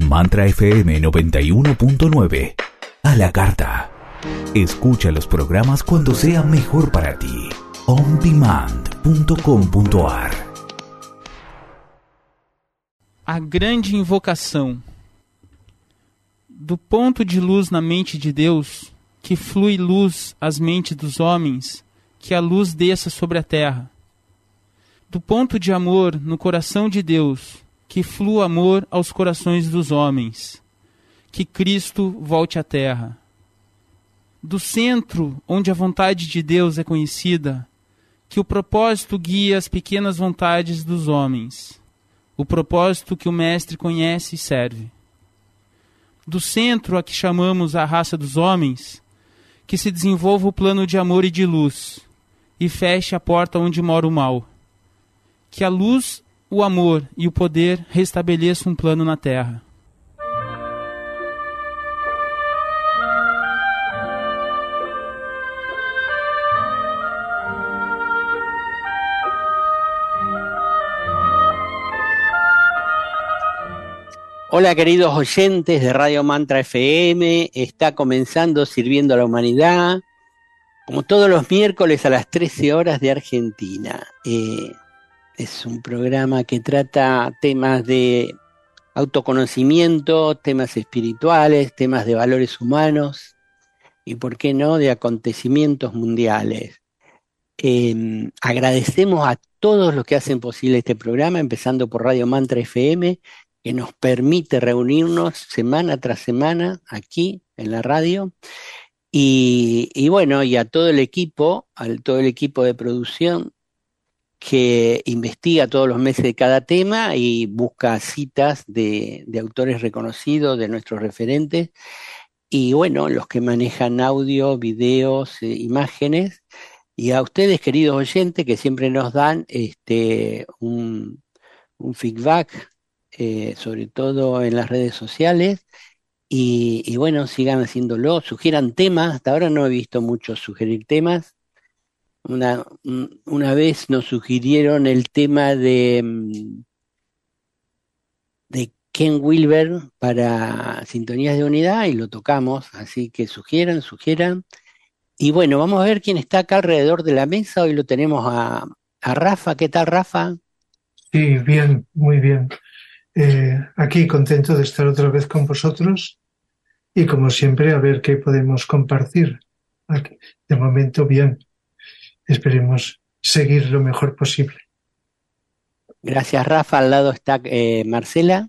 Mantra FM 91.9. A la carta. Escucha los programas cuando sea mejor para ti. ondemand.com.ar. A grande invocação. Do ponto de luz na mente de Deus, que flui luz às mentes dos homens, que a luz desça sobre a terra. Do ponto de amor no coração de Deus, que flua amor aos corações dos homens, que Cristo volte à terra. Do centro onde a vontade de Deus é conhecida, que o propósito guia as pequenas vontades dos homens, o propósito que o Mestre conhece e serve. Do centro a que chamamos a raça dos homens, que se desenvolva o plano de amor e de luz, e feche a porta onde mora o mal. Que a luz, o amor e o poder restabeleçam um plano na terra. Hola queridos oyentes de Radio Mantra FM, está comenzando Sirviendo a la Humanidad, como todos los miércoles a las 13 horas de Argentina. Es un programa que trata temas de autoconocimiento, temas espirituales, temas de valores humanos y, por qué no, de acontecimientos mundiales. Agradecemos a todos los que hacen posible este programa, empezando por Radio Mantra FM, que nos permite reunirnos semana tras semana aquí en la radio, y bueno, y a todo el equipo de producción que investiga todos los meses de cada tema y busca citas de autores reconocidos, de nuestros referentes, y bueno, los que manejan audio, videos, imágenes, y a ustedes queridos oyentes que siempre nos dan un feedback, sobre todo en las redes sociales, y bueno, sigan haciéndolo, sugieran temas. Hasta ahora no he visto muchos sugerir temas. Una vez nos sugirieron el tema de Ken Wilber para Sintonías de Unidad y lo tocamos, así que sugieran. Y bueno, vamos a ver quién está acá alrededor de la mesa. Hoy lo tenemos a Rafa. ¿Qué tal, Rafa? Sí, bien, muy bien. Aquí contento de estar otra vez con vosotros y como siempre a ver qué podemos compartir. Aquí, de momento bien, esperemos seguir lo mejor posible. Gracias, Rafa. Al lado está Marcela.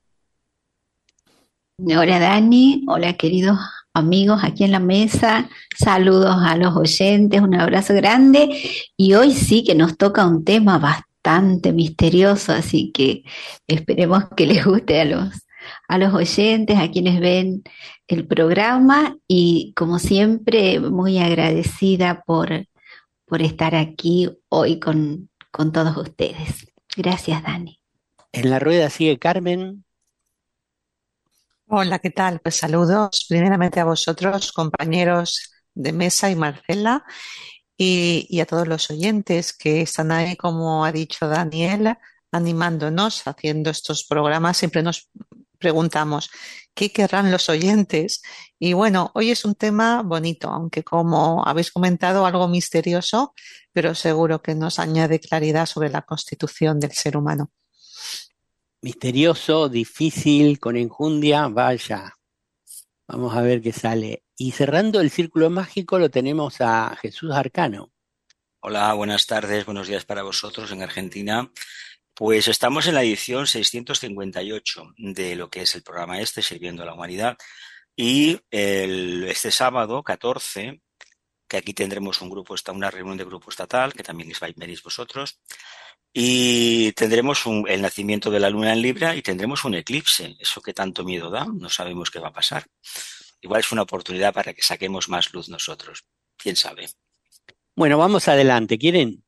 Hola Dani, hola queridos amigos aquí en la mesa, saludos a los oyentes, un abrazo grande, y hoy sí que nos toca un tema bastante misterioso, así que esperemos que les guste a los oyentes, a quienes ven el programa, y como siempre muy agradecida por estar aquí hoy con todos ustedes. Gracias, Dani. En la rueda sigue Carmen. Hola, ¿qué tal? Pues saludos primeramente a vosotros, compañeros de mesa, y Marcela, y a todos los oyentes que están ahí, como ha dicho Daniel, animándonos, haciendo estos programas. Siempre nos preguntamos, ¿qué querrán los oyentes? Y bueno, hoy es un tema bonito, aunque como habéis comentado, algo misterioso, pero seguro que nos añade claridad sobre la constitución del ser humano. Misterioso, difícil, con enjundia, vaya. Vamos a ver qué sale. Y cerrando el círculo mágico lo tenemos a Jesús Arcano. Hola, buenas tardes, buenos días para vosotros en Argentina. Pues estamos en la edición 658 de lo que es el programa Sirviendo a la Humanidad. Y este sábado 14, que aquí tendremos una reunión de grupo estatal, que también veréis vosotros. Y tendremos el nacimiento de la luna en Libra y tendremos un eclipse. Eso que tanto miedo da, no sabemos qué va a pasar. Igual es una oportunidad para que saquemos más luz nosotros. ¿Quién sabe? Bueno, vamos adelante. ¿Quieren?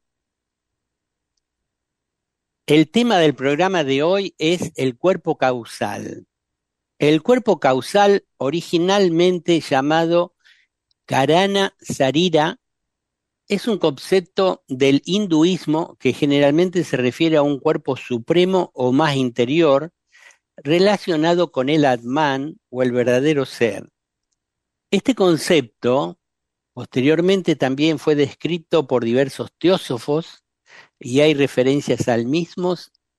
El tema del programa de hoy es el cuerpo causal. El cuerpo causal, originalmente llamado Karana Sarira, es un concepto del hinduismo que generalmente se refiere a un cuerpo supremo o más interior, relacionado con el Atman o el verdadero ser. Este concepto posteriormente también fue descrito por diversos teósofos y hay referencias al mismo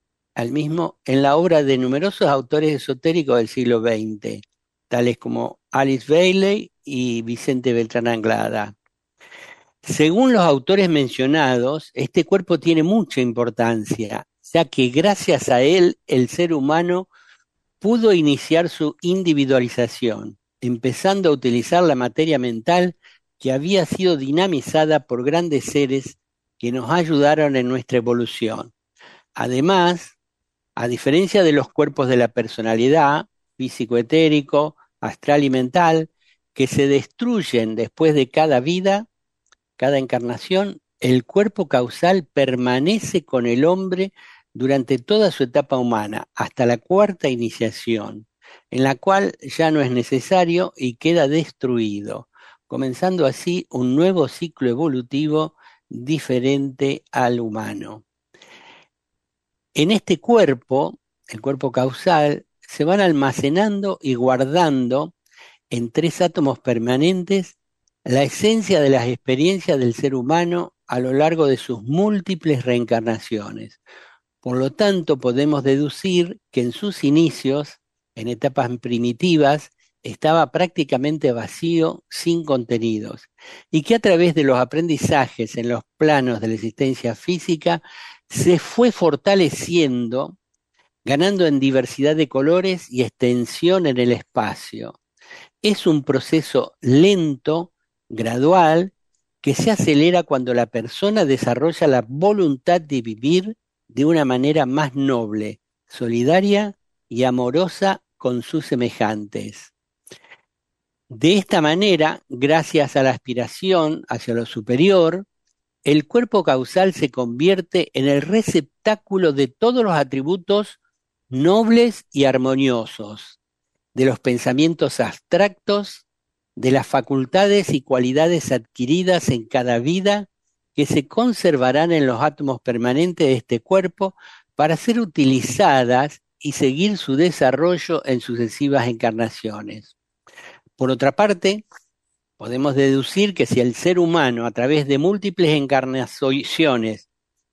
en la obra de numerosos autores esotéricos del siglo XX, tales como Alice Bailey y Vicente Beltrán Anglada. Según los autores mencionados, este cuerpo tiene mucha importancia, ya que gracias a él el ser humano pudo iniciar su individualización, empezando a utilizar la materia mental que había sido dinamizada por grandes seres que nos ayudaron en nuestra evolución. Además, a diferencia de los cuerpos de la personalidad, físico-etérico, astral y mental, que se destruyen después de cada vida, cada encarnación, el cuerpo causal permanece con el hombre durante toda su etapa humana, hasta la cuarta iniciación, en la cual ya no es necesario y queda destruido, comenzando así un nuevo ciclo evolutivo diferente al humano. En este cuerpo, el cuerpo causal, se van almacenando y guardando en 3 átomos permanentes la esencia de las experiencias del ser humano a lo largo de sus múltiples reencarnaciones. Por lo tanto, podemos deducir que en sus inicios, en etapas primitivas, estaba prácticamente vacío, sin contenidos, y que a través de los aprendizajes en los planos de la existencia física se fue fortaleciendo, ganando en diversidad de colores y extensión en el espacio. Es un proceso lento, gradual, que se acelera cuando la persona desarrolla la voluntad de vivir de una manera más noble, solidaria y amorosa con sus semejantes. De esta manera, gracias a la aspiración hacia lo superior, el cuerpo causal se convierte en el receptáculo de todos los atributos nobles y armoniosos, de los pensamientos abstractos, de las facultades y cualidades adquiridas en cada vida que se conservarán en los átomos permanentes de este cuerpo para ser utilizadas y seguir su desarrollo en sucesivas encarnaciones. Por otra parte, podemos deducir que si el ser humano, a través de múltiples encarnaciones,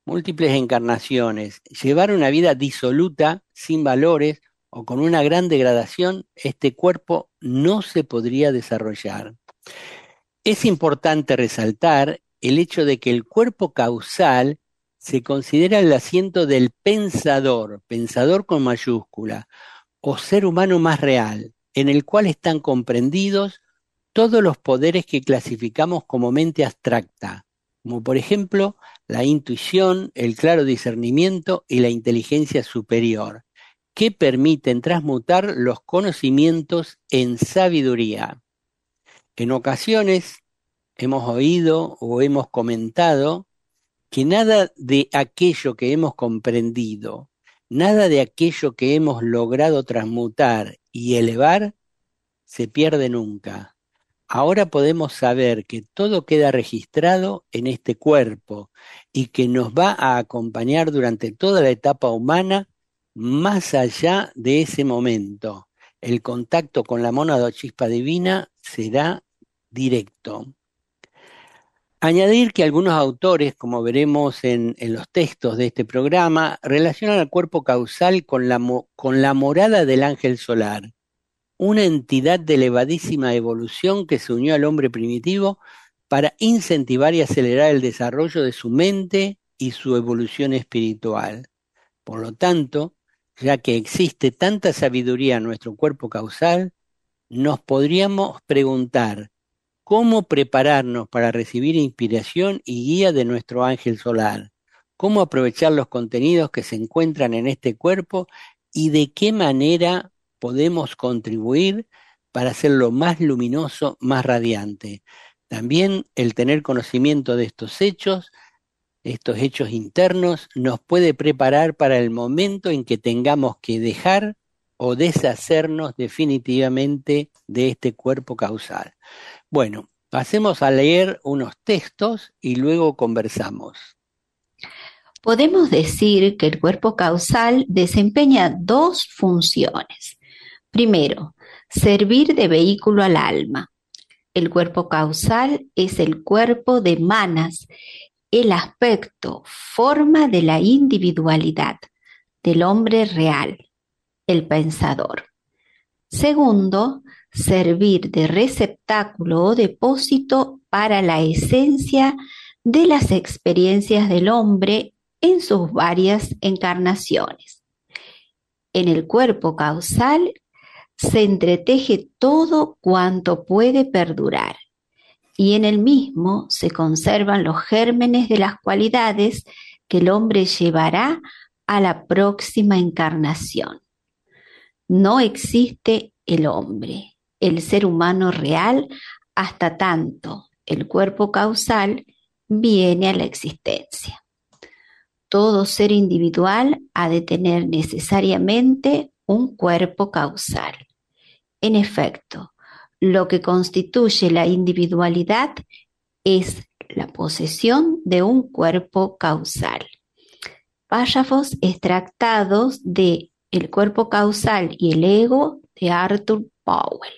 llevara una vida disoluta, sin valores o con una gran degradación, este cuerpo no se podría desarrollar. Es importante resaltar el hecho de que el cuerpo causal se considera el asiento del pensador con mayúscula, o ser humano más real, en el cual están comprendidos todos los poderes que clasificamos como mente abstracta, como por ejemplo la intuición, el claro discernimiento y la inteligencia superior, que permiten transmutar los conocimientos en sabiduría. En ocasiones hemos oído o hemos comentado que nada de aquello que hemos comprendido, nada de aquello que hemos logrado transmutar y elevar, se pierde nunca. Ahora podemos saber que todo queda registrado en este cuerpo y que nos va a acompañar durante toda la etapa humana más allá de ese momento. El contacto con la mónada o chispa divina será directo. Añadir que algunos autores, como veremos en los textos de este programa, relacionan al cuerpo causal con la morada del ángel solar, una entidad de elevadísima evolución que se unió al hombre primitivo para incentivar y acelerar el desarrollo de su mente y su evolución espiritual. Por lo tanto, ya que existe tanta sabiduría en nuestro cuerpo causal, nos podríamos preguntar cómo prepararnos para recibir inspiración y guía de nuestro ángel solar, cómo aprovechar los contenidos que se encuentran en este cuerpo y de qué manera podemos contribuir para hacerlo más luminoso, más radiante. También el tener conocimiento de estos hechos internos, nos puede preparar para el momento en que tengamos que dejar o deshacernos definitivamente de este cuerpo causal. Bueno, pasemos a leer unos textos y luego conversamos. Podemos decir que el cuerpo causal desempeña dos funciones. Primero, servir de vehículo al alma. El cuerpo causal es el cuerpo de Manas, el aspecto, forma de la individualidad del hombre real, el pensador. Segundo, servir de receptáculo o depósito para la esencia de las experiencias del hombre en sus varias encarnaciones. En el cuerpo causal se entreteje todo cuanto puede perdurar, y en el mismo se conservan los gérmenes de las cualidades que el hombre llevará a la próxima encarnación. No existe el hombre, el ser humano real, hasta tanto el cuerpo causal viene a la existencia. Todo ser individual ha de tener necesariamente un cuerpo causal. En efecto, lo que constituye la individualidad es la posesión de un cuerpo causal. Párrafos extractados de El cuerpo causal y el ego de Arthur Powell.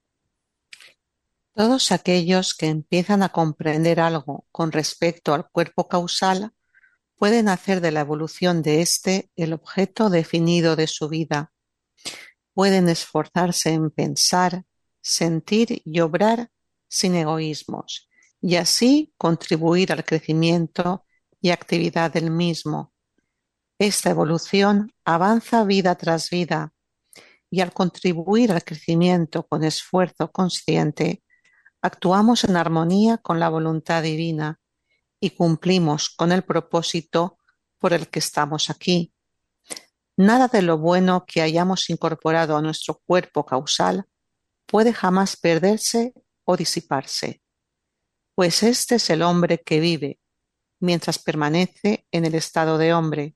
Todos aquellos que empiezan a comprender algo con respecto al cuerpo causal pueden hacer de la evolución de éste el objeto definido de su vida. Pueden esforzarse en pensar, sentir y obrar sin egoísmos, y así contribuir al crecimiento y actividad del mismo. Esta evolución avanza vida tras vida, y al contribuir al crecimiento con esfuerzo consciente, actuamos en armonía con la voluntad divina y cumplimos con el propósito por el que estamos aquí. Nada de lo bueno que hayamos incorporado a nuestro cuerpo causal puede jamás perderse o disiparse, pues este es el hombre que vive mientras permanece en el estado de hombre.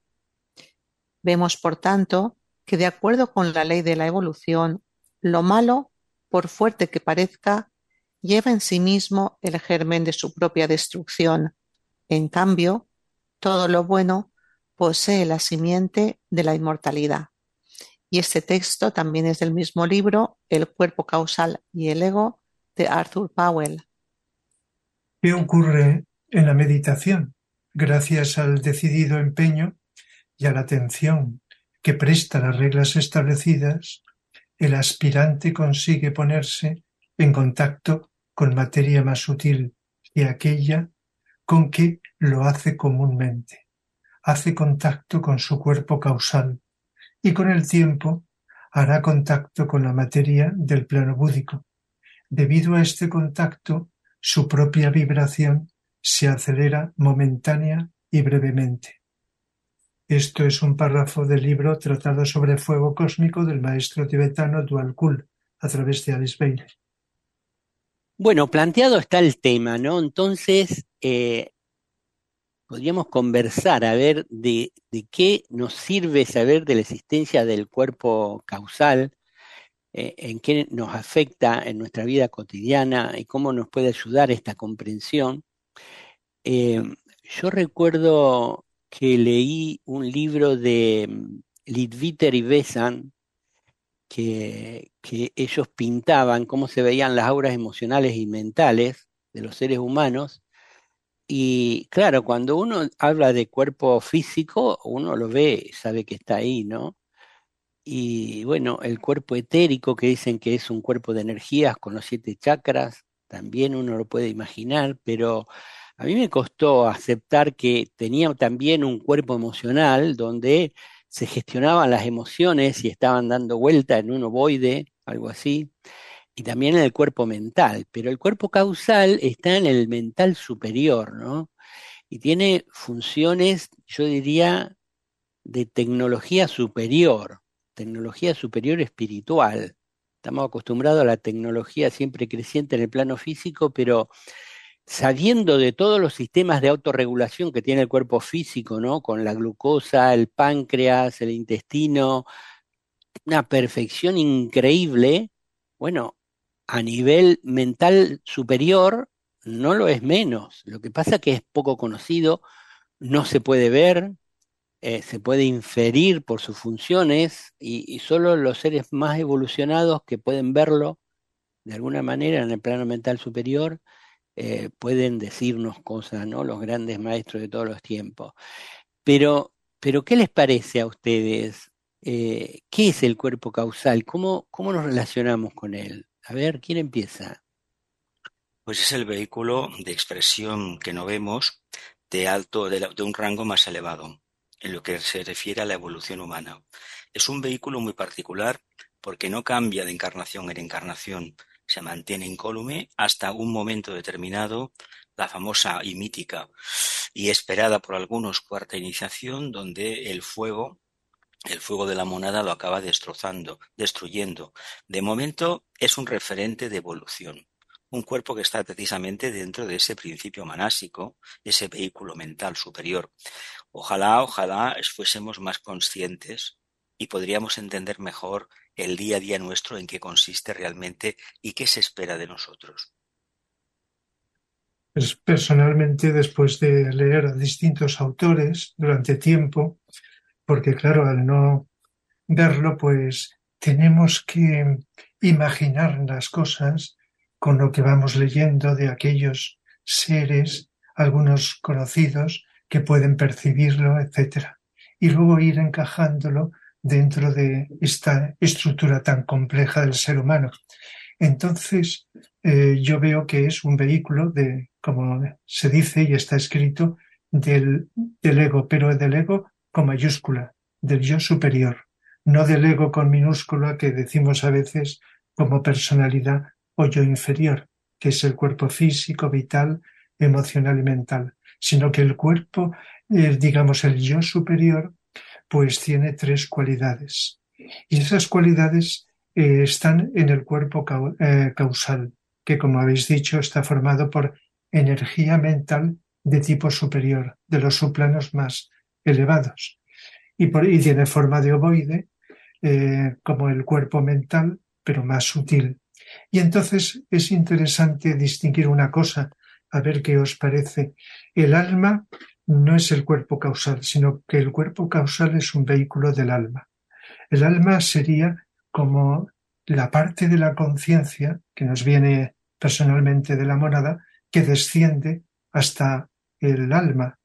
Vemos, por tanto, que de acuerdo con la ley de la evolución, lo malo, por fuerte que parezca, lleva en sí mismo el germen de su propia destrucción. En cambio, todo lo bueno posee la simiente de la inmortalidad. Y este texto también es del mismo libro, El cuerpo causal y el ego, de Arthur Powell. ¿Qué ocurre en la meditación? Gracias al decidido empeño y a la atención que presta las reglas establecidas, el aspirante consigue ponerse en contacto con materia más sutil que aquella con que lo hace comúnmente. Hace contacto con su cuerpo causal y con el tiempo hará contacto con la materia del plano búdico. Debido a este contacto, su propia vibración se acelera momentánea y brevemente. Esto es un párrafo del libro Tratado sobre Fuego Cósmico del maestro tibetano Dwal Kul, a través de Alice Bailey. Bueno, planteado está el tema, ¿no? Entonces, podríamos conversar a ver de qué nos sirve saber de la existencia del cuerpo causal, en qué nos afecta en nuestra vida cotidiana y cómo nos puede ayudar esta comprensión. Yo recuerdo que leí un libro de Leadbeater y Besant, que ellos pintaban cómo se veían las auras emocionales y mentales de los seres humanos. Y claro, cuando uno habla de cuerpo físico, uno lo ve, sabe que está ahí, ¿no? Y bueno, el cuerpo etérico, que dicen que es un cuerpo de energías con los 7 chakras, también uno lo puede imaginar, pero a mí me costó aceptar que tenía también un cuerpo emocional donde se gestionaban las emociones y estaban dando vuelta en un ovoide, algo así, y también en el cuerpo mental, pero el cuerpo causal está en el mental superior, ¿no? Y tiene funciones, yo diría, de tecnología superior espiritual. Estamos acostumbrados a la tecnología siempre creciente en el plano físico, pero sabiendo de todos los sistemas de autorregulación que tiene el cuerpo físico, ¿no? Con la glucosa, el páncreas, el intestino, una perfección increíble. Bueno, a nivel mental superior no lo es menos. Lo que pasa es que es poco conocido no se puede ver, se puede inferir por sus funciones y solo los seres más evolucionados que pueden verlo de alguna manera en el plano mental superior pueden decirnos cosas, ¿no? Los grandes maestros de todos los tiempos. Pero ¿qué les parece a ustedes? ¿Qué es el cuerpo causal? ¿Cómo nos relacionamos con él? A ver, ¿quién empieza? Pues es el vehículo de expresión que no vemos de un rango más elevado, en lo que se refiere a la evolución humana. Es un vehículo muy particular porque no cambia de encarnación en encarnación, se mantiene incólume hasta un momento determinado, la famosa y mítica y esperada por algunos cuarta iniciación, donde el fuego de la monada lo acaba destruyendo. De momento es un referente de evolución. Un cuerpo que está precisamente dentro de ese principio manásico, ese vehículo mental superior. Ojalá fuésemos más conscientes y podríamos entender mejor el día a día nuestro, en qué consiste realmente y qué se espera de nosotros. Pues personalmente, después de leer a distintos autores durante tiempo, porque claro, al no verlo, pues tenemos que imaginar las cosas con lo que vamos leyendo de aquellos seres, algunos conocidos, que pueden percibirlo, etcétera. Y luego ir encajándolo dentro de esta estructura tan compleja del ser humano. Entonces, yo veo que es un vehículo de, como se dice y está escrito, del ego, pero del ego con mayúscula, del yo superior, no del ego con minúscula que decimos a veces como personalidad o yo inferior, que es el cuerpo físico, vital, emocional y mental, sino que el cuerpo, digamos el yo superior, pues tiene tres cualidades. Y esas cualidades están en el cuerpo causal, que como habéis dicho está formado por energía mental de tipo superior, de los subplanos más elevados. Y tiene forma de ovoide, como el cuerpo mental, pero más sutil. Y entonces es interesante distinguir una cosa, a ver qué os parece. El alma no es el cuerpo causal, sino que el cuerpo causal es un vehículo del alma. El alma sería como la parte de la conciencia que nos viene personalmente de la monada, que desciende hasta el alma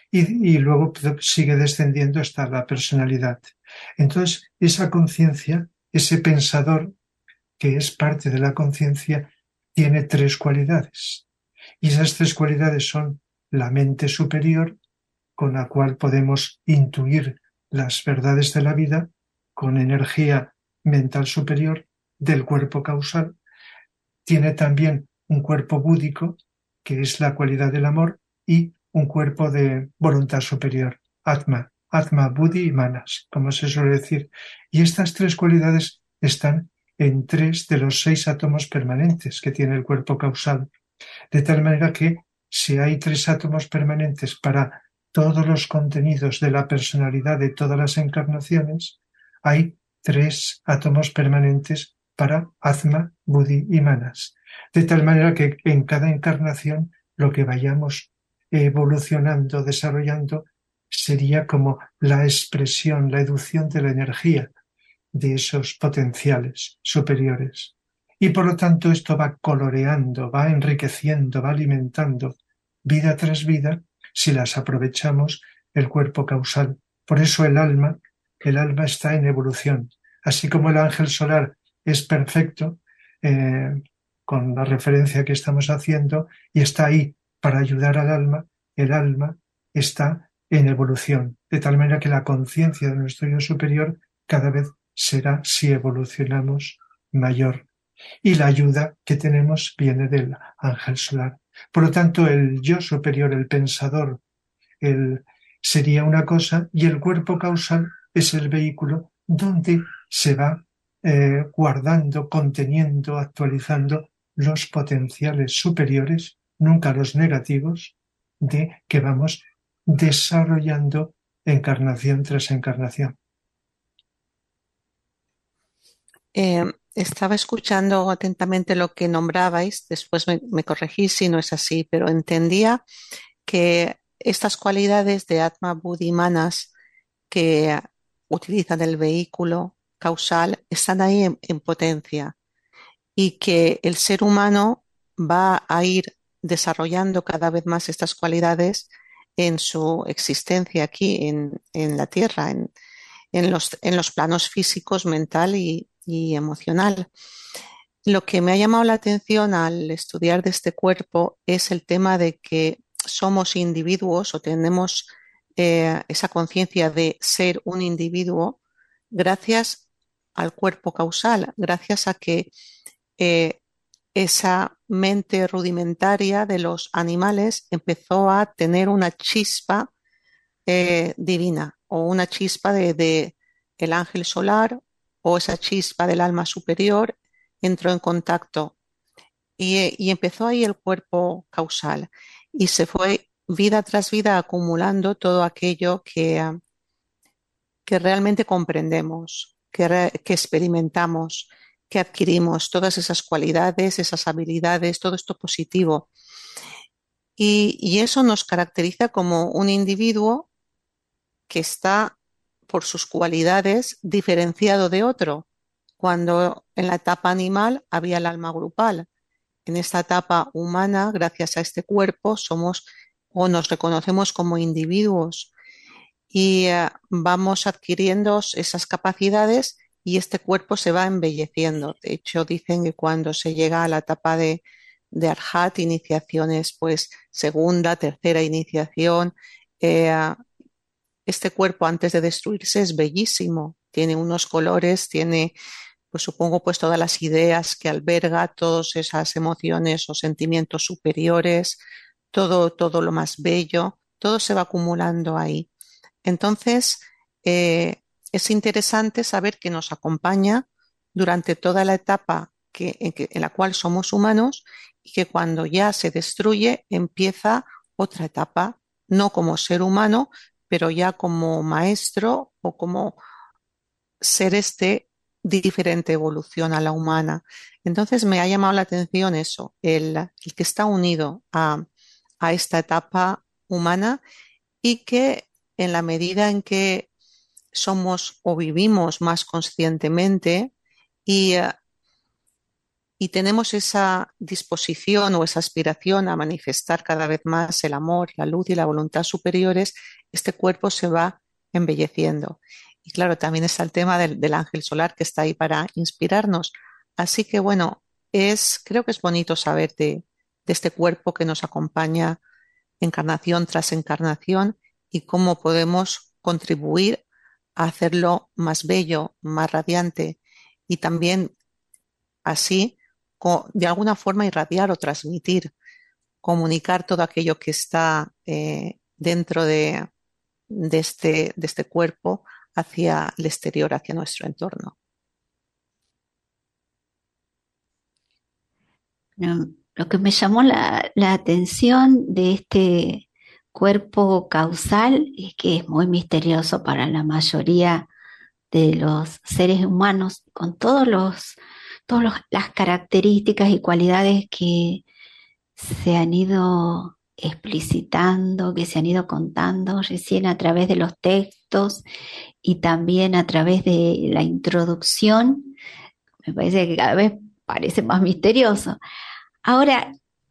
y luego sigue descendiendo hasta la personalidad. Entonces, esa conciencia, ese pensador que es parte de la conciencia, tiene tres cualidades. Y esas tres cualidades son la mente superior, con la cual podemos intuir las verdades de la vida, con energía mental superior del cuerpo causal. Tiene también un cuerpo búdico, que es la cualidad del amor, y un cuerpo de voluntad superior, Atma, Buddhi y Manas, como se suele decir. Y estas tres cualidades están en 3 de los 6 átomos permanentes que tiene el cuerpo causal. De tal manera que si hay 3 átomos permanentes para todos los contenidos de la personalidad de todas las encarnaciones, hay 3 átomos permanentes para Atma, Buddhi y Manas. De tal manera que en cada encarnación lo que vayamos evolucionando, desarrollando, sería como la expresión, la educción de la energía de esos potenciales superiores. Y por lo tanto esto va coloreando, va enriqueciendo, va alimentando vida tras vida si las aprovechamos el cuerpo causal. Por eso el alma está en evolución. Así como el ángel solar es perfecto, con la referencia que estamos haciendo, y está ahí para ayudar al alma, el alma está en evolución, de tal manera que la conciencia de nuestro yo superior cada vez será, si evolucionamos, mayor. Y la ayuda que tenemos viene del ángel solar. Por lo tanto, el yo superior, el pensador, sería una cosa, y el cuerpo causal es el vehículo donde se va guardando, conteniendo, actualizando los potenciales superiores, nunca los negativos, de que vamos desarrollando encarnación tras encarnación. Estaba escuchando atentamente lo que nombrabais, después me corregís si no es así, pero entendía que estas cualidades de Atma, Buddhi, Manas que utilizan el vehículo causal están ahí en potencia y que el ser humano va a ir desarrollando cada vez más estas cualidades en su existencia aquí en la Tierra, en los planos físicos, mental y emocional. Lo que me ha llamado la atención al estudiar de este cuerpo es el tema de que somos individuos o tenemos esa conciencia de ser un individuo gracias al cuerpo causal, gracias a que esa mente rudimentaria de los animales empezó a tener una chispa divina o una chispa de el ángel solar o esa chispa del alma superior entró en contacto y empezó ahí el cuerpo causal y se fue vida tras vida acumulando todo aquello que realmente comprendemos, que experimentamos, que adquirimos, todas esas cualidades, esas habilidades, todo esto positivo. Y eso nos caracteriza como un individuo que está por sus cualidades diferenciado de otro, cuando en la etapa animal había el alma grupal. En esta etapa humana, gracias a este cuerpo, somos o nos reconocemos como individuos y vamos adquiriendo esas capacidades y este cuerpo se va embelleciendo. De hecho, dicen que cuando se llega a la etapa de Arhat, iniciaciones, pues segunda, tercera iniciación, este cuerpo antes de destruirse es bellísimo, tiene unos colores, tiene, pues supongo, pues todas las ideas que alberga, todas esas emociones o sentimientos superiores, todo lo más bello, todo se va acumulando ahí. Entonces, es interesante saber que nos acompaña durante toda la etapa en la cual somos humanos y que cuando ya se destruye empieza otra etapa, no como ser humano, pero ya como maestro o como seres de diferente evolución a la humana. Entonces me ha llamado la atención eso, el que está unido a esta etapa humana y que en la medida en que somos o vivimos más conscientemente y tenemos esa disposición o esa aspiración a manifestar cada vez más el amor, la luz y la voluntad superiores, este cuerpo se va embelleciendo. Y claro, también está el tema del ángel solar que está ahí para inspirarnos. Así que bueno, creo que es bonito saber de este cuerpo que nos acompaña encarnación tras encarnación y cómo podemos contribuir a hacerlo más bello, más radiante y también así de alguna forma irradiar o transmitir, comunicar todo aquello que está dentro de este cuerpo hacia el exterior, hacia nuestro entorno. Lo que me llamó la atención de este cuerpo causal es que es muy misterioso para la mayoría de los seres humanos, con todas las características y cualidades que se han ido explicitando, que se han ido contando recién a través de los textos y también a través de la introducción. Me parece que cada vez parece más misterioso. Ahora,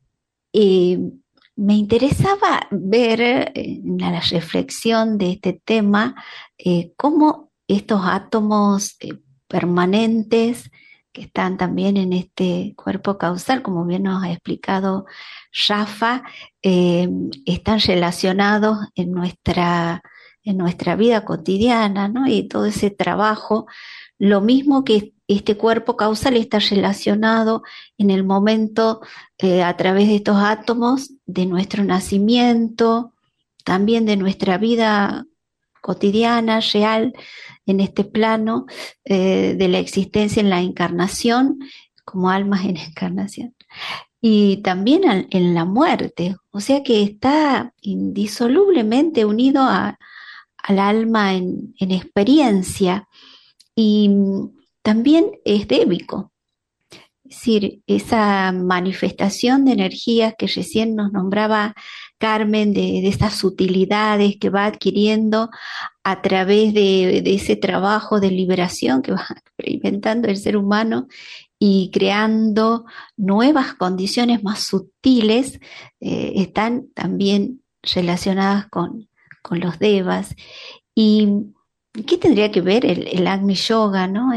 me interesaba ver en la reflexión de este tema cómo estos átomos permanentes que están también en este cuerpo causal, como bien nos ha explicado Rafa, están relacionados en nuestra vida cotidiana, ¿no? Y todo ese trabajo, lo mismo que este cuerpo causal está relacionado en el momento a través de estos átomos de nuestro nacimiento, también de nuestra vida cotidiana, real, en este plano de la existencia en la encarnación, como almas en encarnación, y también en la muerte, o sea que está indisolublemente unido al alma en experiencia, y también es débico. Es decir, esa manifestación de energías que recién nos nombraba Carmen, de estas sutilidades que va adquiriendo a través de ese trabajo de liberación que va experimentando el ser humano y creando nuevas condiciones más sutiles, están también relacionadas con los devas. ¿Y qué tendría que ver el Agni Yoga, ¿no?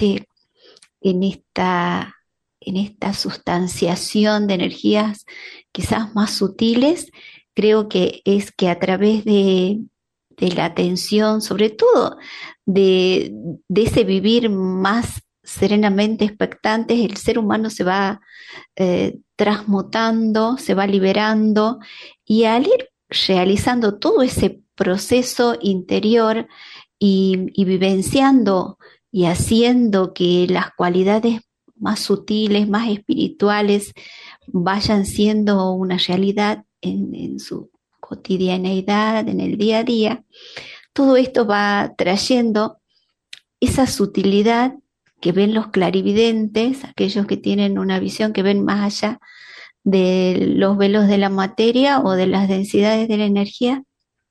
En esta, en esta sustanciación de energías quizás más sutiles? Creo que es que a través de la atención, sobre todo de ese vivir más serenamente expectantes, el ser humano se va transmutando, se va liberando, y al ir realizando todo ese proceso interior y vivenciando y haciendo que las cualidades más sutiles, más espirituales, vayan siendo una realidad en su cotidianeidad, en el día a día, todo esto va trayendo esa sutilidad que ven los clarividentes, aquellos que tienen una visión que ven más allá de los velos de la materia o de las densidades de la energía,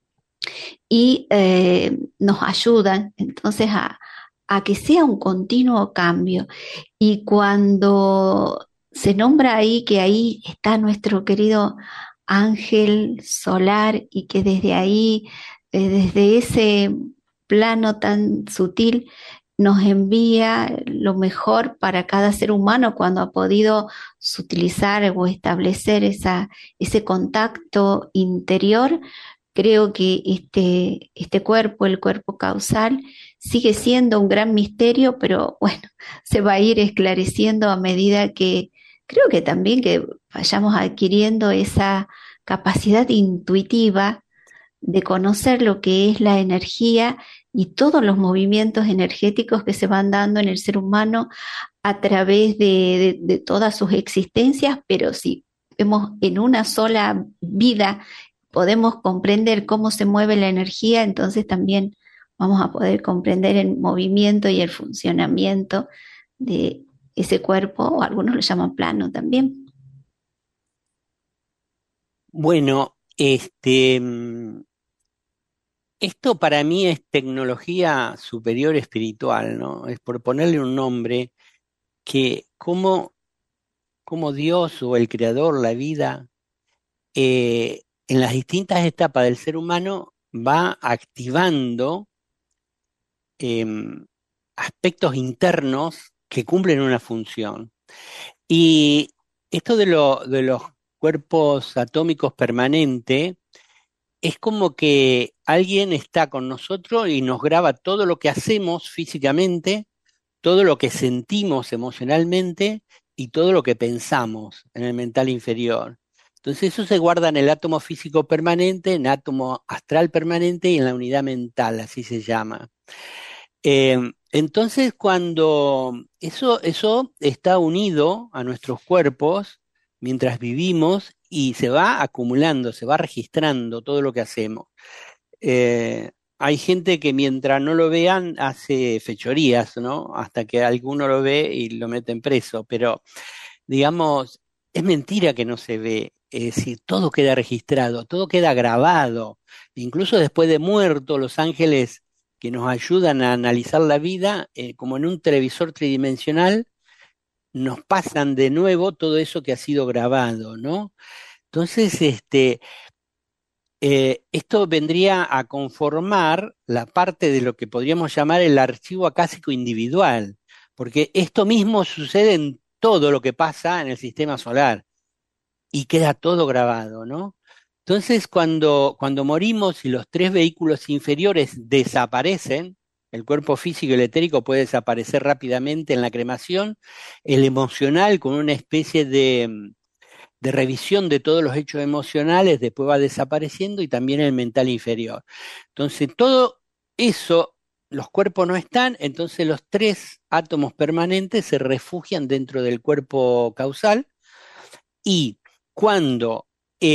y nos ayudan entonces a que sea un continuo cambio. Y cuando se nombra ahí que ahí está nuestro querido ángel solar y que desde ahí, desde ese plano tan sutil, nos envía lo mejor para cada ser humano cuando ha podido sutilizar o establecer ese contacto interior. Creo que este cuerpo, el cuerpo causal, sigue siendo un gran misterio, pero bueno, se va a ir esclareciendo a medida que creo que también que vayamos adquiriendo esa capacidad intuitiva de conocer lo que es la energía y todos los movimientos energéticos que se van dando en el ser humano a través de todas sus existencias, pero si vemos en una sola vida podemos comprender cómo se mueve la energía, entonces también vamos a poder comprender el movimiento y el funcionamiento de ese cuerpo, o algunos lo llaman plano también. Bueno, esto para mí es tecnología superior espiritual, ¿no? Es por ponerle un nombre que como Dios o el Creador, la vida, en las distintas etapas del ser humano va activando aspectos internos que cumplen una función. Y esto de los cuerpos atómicos permanentes es como que alguien está con nosotros y nos graba todo lo que hacemos físicamente, todo lo que sentimos emocionalmente y todo lo que pensamos en el mental inferior. Entonces eso se guarda en el átomo físico permanente, en el átomo astral permanente y en la unidad mental, así se llama. Entonces cuando eso está unido a nuestros cuerpos mientras vivimos y se va acumulando, se va registrando todo lo que hacemos. Hay gente que mientras no lo vean hace fechorías, ¿no? Hasta que alguno lo ve y lo meten preso, pero digamos, es mentira que no se ve, es decir, todo queda registrado, todo queda grabado, incluso después de muerto, los ángeles que nos ayudan a analizar la vida, como en un televisor tridimensional, nos pasan de nuevo todo eso que ha sido grabado, ¿no? Entonces, esto vendría a conformar la parte de lo que podríamos llamar el archivo acásico individual, porque esto mismo sucede en todo lo que pasa en el sistema solar y queda todo grabado, ¿no? Entonces, cuando morimos y los tres vehículos inferiores desaparecen, el cuerpo físico y el etérico puede desaparecer rápidamente en la cremación, el emocional con una especie de revisión de todos los hechos emocionales, después va desapareciendo y también el mental inferior. Entonces, todo eso, los cuerpos no están, entonces los tres átomos permanentes se refugian dentro del cuerpo causal y cuando,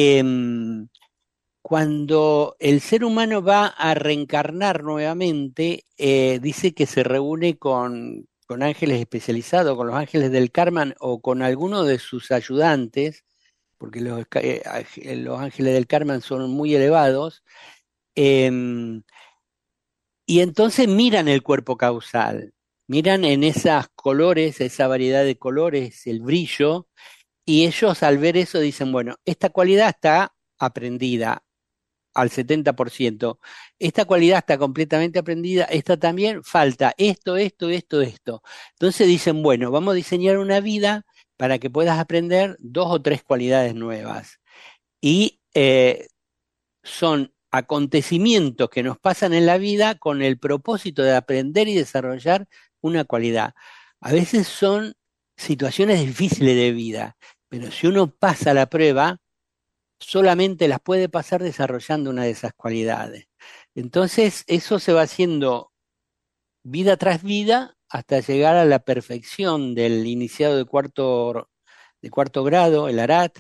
cuando el ser humano va a reencarnar nuevamente, dice que se reúne con ángeles especializados, con los ángeles del karma o con alguno de sus ayudantes, porque los ángeles del karma son muy elevados, y entonces miran el cuerpo causal, miran en esos colores, esa variedad de colores, el brillo, y ellos al ver eso dicen, bueno, esta cualidad está aprendida al 70%, esta cualidad está completamente aprendida, esta también, falta esto. Entonces dicen, bueno, vamos a diseñar una vida para que puedas aprender 2 o 3 cualidades nuevas. Y son acontecimientos que nos pasan en la vida con el propósito de aprender y desarrollar una cualidad. A veces son situaciones difíciles de vida, pero si uno pasa la prueba, solamente las puede pasar desarrollando una de esas cualidades. Entonces, eso se va haciendo vida tras vida hasta llegar a la perfección del iniciado de cuarto grado, el Arat,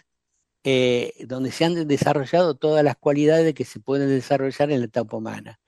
donde se han desarrollado todas las cualidades que se pueden desarrollar en la etapa humana.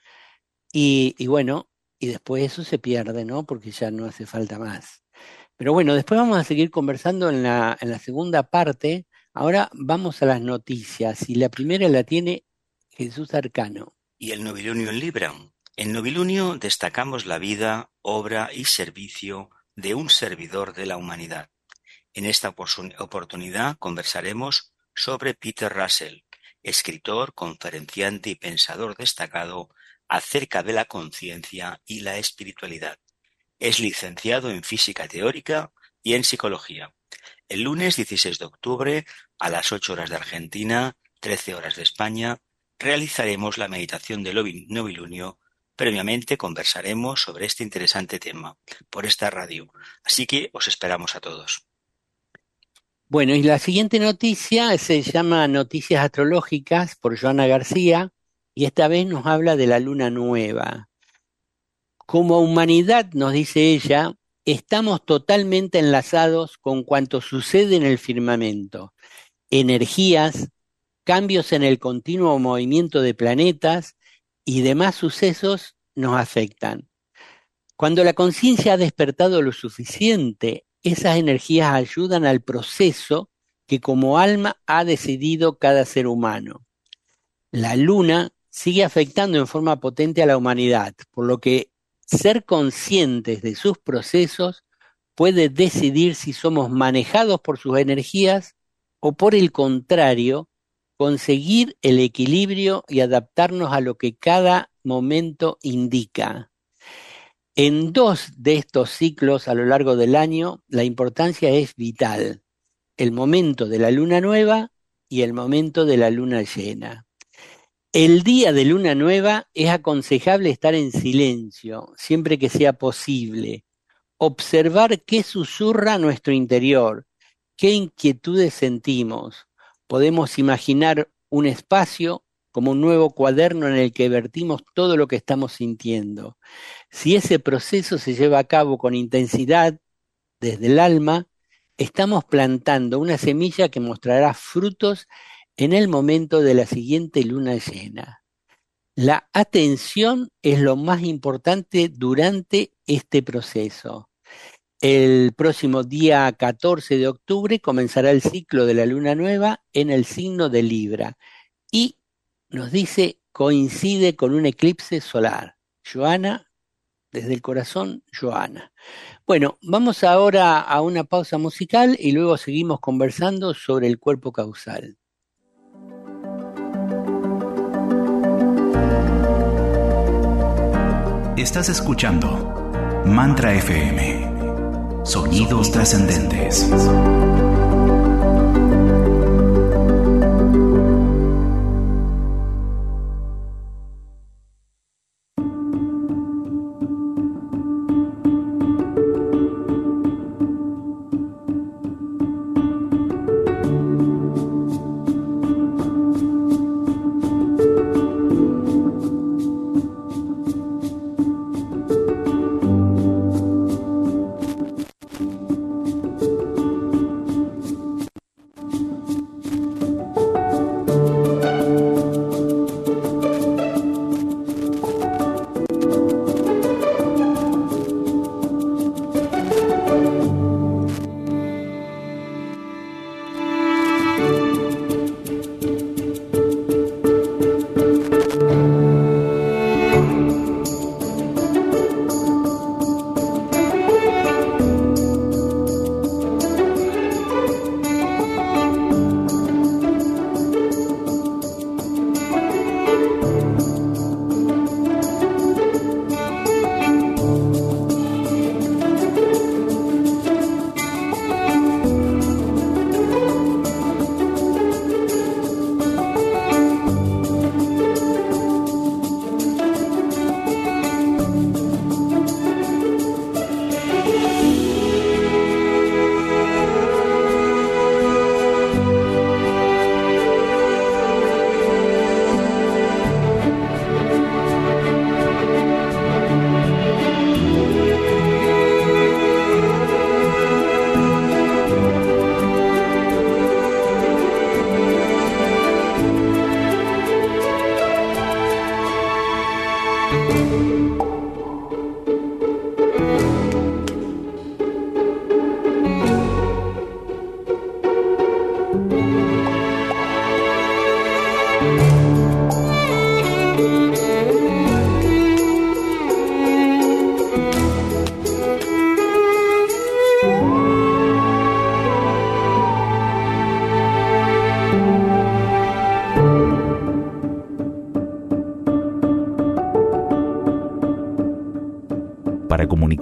Y bueno, y después eso se pierde, ¿no? Porque ya no hace falta más. Pero bueno, después vamos a seguir conversando en la segunda parte. Ahora vamos a las noticias, y la primera la tiene Jesús Arcano. Y el novilunio en Libra. En novilunio destacamos la vida, obra y servicio de un servidor de la humanidad. En esta oportunidad conversaremos sobre Peter Russell, escritor, conferenciante y pensador destacado acerca de la conciencia y la espiritualidad. Es licenciado en física teórica y en psicología. El lunes 16 de octubre, a las 8 horas de Argentina, 13 horas de España, realizaremos la meditación del novilunio. Previamente conversaremos sobre este interesante tema por esta radio, así que os esperamos a todos. Bueno, y la siguiente noticia se llama Noticias Astrológicas por Joana García, y esta vez nos habla de la luna nueva. Como humanidad, nos dice ella, estamos totalmente enlazados con cuanto sucede en el firmamento. Energías, cambios en el continuo movimiento de planetas y demás sucesos nos afectan. Cuando la conciencia ha despertado lo suficiente, esas energías ayudan al proceso que como alma ha decidido cada ser humano. La luna sigue afectando en forma potente a la humanidad, por lo que ser conscientes de sus procesos puede decidir si somos manejados por sus energías o, por el contrario, conseguir el equilibrio y adaptarnos a lo que cada momento indica. En 2 de estos ciclos a lo largo del año, la importancia es vital: el momento de la luna nueva y el momento de la luna llena. El día de luna nueva es aconsejable estar en silencio, siempre que sea posible, observar qué susurra nuestro interior, qué inquietudes sentimos. Podemos imaginar un espacio como un nuevo cuaderno en el que vertimos todo lo que estamos sintiendo. Si ese proceso se lleva a cabo con intensidad, desde el alma, estamos plantando una semilla que mostrará frutos en el momento de la siguiente luna llena. La atención es lo más importante durante este proceso. El próximo día 14 de octubre comenzará el ciclo de la luna nueva en el signo de Libra y nos dice coincide con un eclipse solar. Joana, desde el corazón, Joana. Bueno, vamos ahora a una pausa musical y luego seguimos conversando sobre el cuerpo causal. Estás escuchando Mantra FM. Sonidos trascendentes.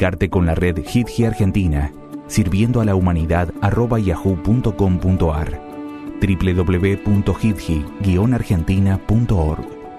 Comunicarte con la red HITGI Argentina, sirviendo a la humanidad @yahoo.com.ar, www.hitgi-argentina.org.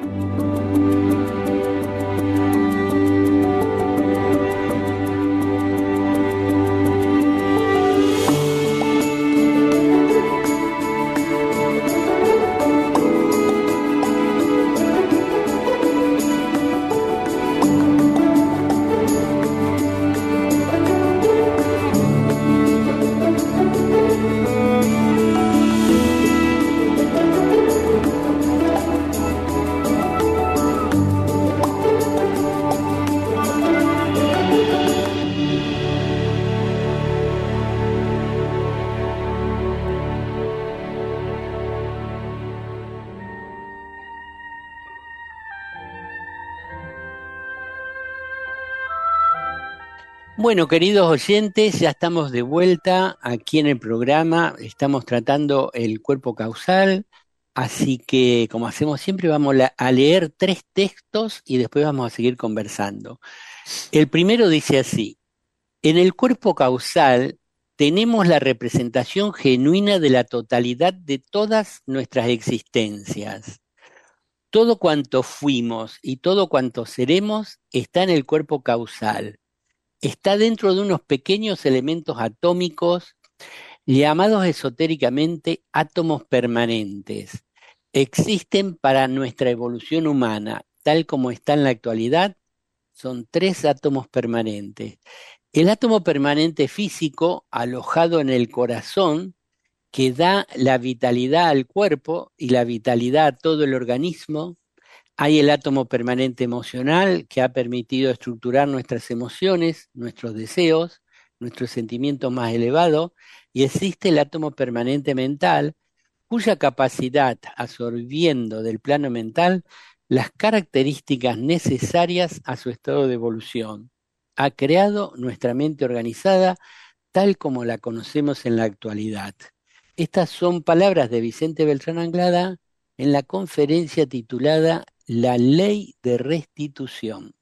Bueno, queridos oyentes, ya estamos de vuelta aquí en el programa. Estamos tratando el cuerpo causal, así que, como hacemos siempre, vamos a leer 3 textos y después vamos a seguir conversando. El primero dice así: en el cuerpo causal tenemos la representación genuina de la totalidad de todas nuestras existencias. Todo cuanto fuimos y todo cuanto seremos está en el cuerpo causal. Está dentro de unos pequeños elementos atómicos llamados esotéricamente átomos permanentes. Existen para nuestra evolución humana, tal como está en la actualidad, son 3 átomos permanentes. El átomo permanente físico, alojado en el corazón, que da la vitalidad al cuerpo y la vitalidad a todo el organismo. Hay el átomo permanente emocional, que ha permitido estructurar nuestras emociones, nuestros deseos, nuestros sentimientos más elevados, y existe el átomo permanente mental, cuya capacidad, absorbiendo del plano mental las características necesarias a su estado de evolución, ha creado nuestra mente organizada tal como la conocemos en la actualidad. Estas son palabras de Vicente Beltrán Anglada en la conferencia titulada La Ley de Restitución.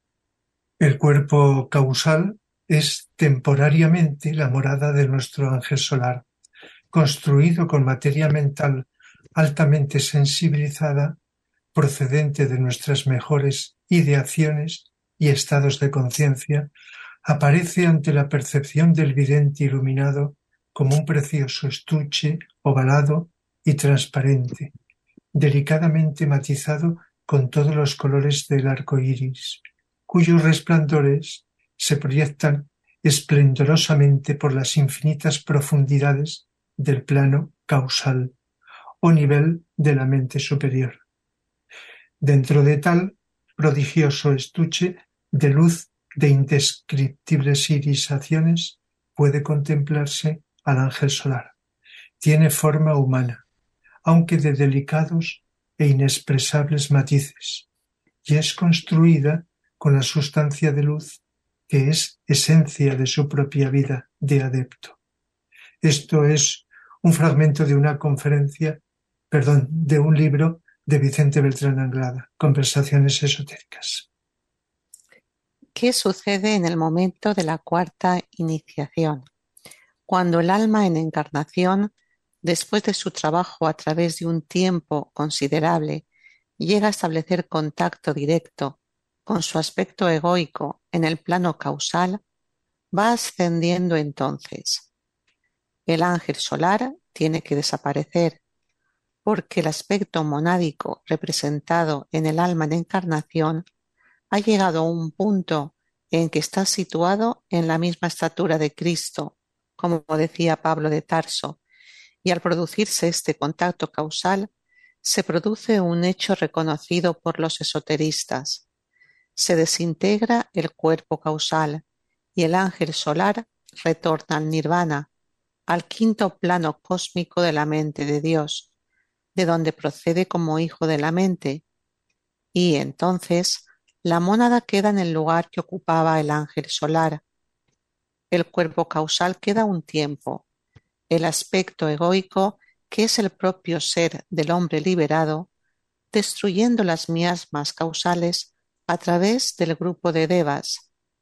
El cuerpo causal es temporariamente la morada de nuestro ángel solar, construido con materia mental altamente sensibilizada, procedente de nuestras mejores ideaciones y estados de conciencia. Aparece ante la percepción del vidente iluminado como un precioso estuche ovalado y transparente, delicadamente matizado con todos los colores del arco iris, cuyos resplandores se proyectan esplendorosamente por las infinitas profundidades del plano causal o nivel de la mente superior. Dentro de tal prodigioso estuche de luz de indescriptibles irisaciones puede contemplarse al ángel solar. Tiene forma humana, aunque de delicados e inexpresables matices, y es construida con la sustancia de luz que es esencia de su propia vida de adepto. Esto es un fragmento de una conferencia, de un libro de Vicente Beltrán Anglada, Conversaciones esotéricas. ¿Qué sucede en el momento de la cuarta iniciación? Cuando el alma en encarnación, después de su trabajo a través de un tiempo considerable, llega a establecer contacto directo con su aspecto egoico en el plano causal, va ascendiendo entonces. El ángel solar tiene que desaparecer, porque el aspecto monádico representado en el alma en encarnación ha llegado a un punto en que está situado en la misma estatura de Cristo, como decía Pablo de Tarso, y al producirse este contacto causal, se produce un hecho reconocido por los esoteristas. Se desintegra el cuerpo causal y el ángel solar retorna al nirvana, al quinto plano cósmico de la mente de Dios, de donde procede como hijo de la mente, y entonces la mónada queda en el lugar que ocupaba el ángel solar. El cuerpo causal queda un tiempo. El aspecto egoico, que es el propio ser del hombre liberado, destruyendo las miasmas causales a través del grupo de devas,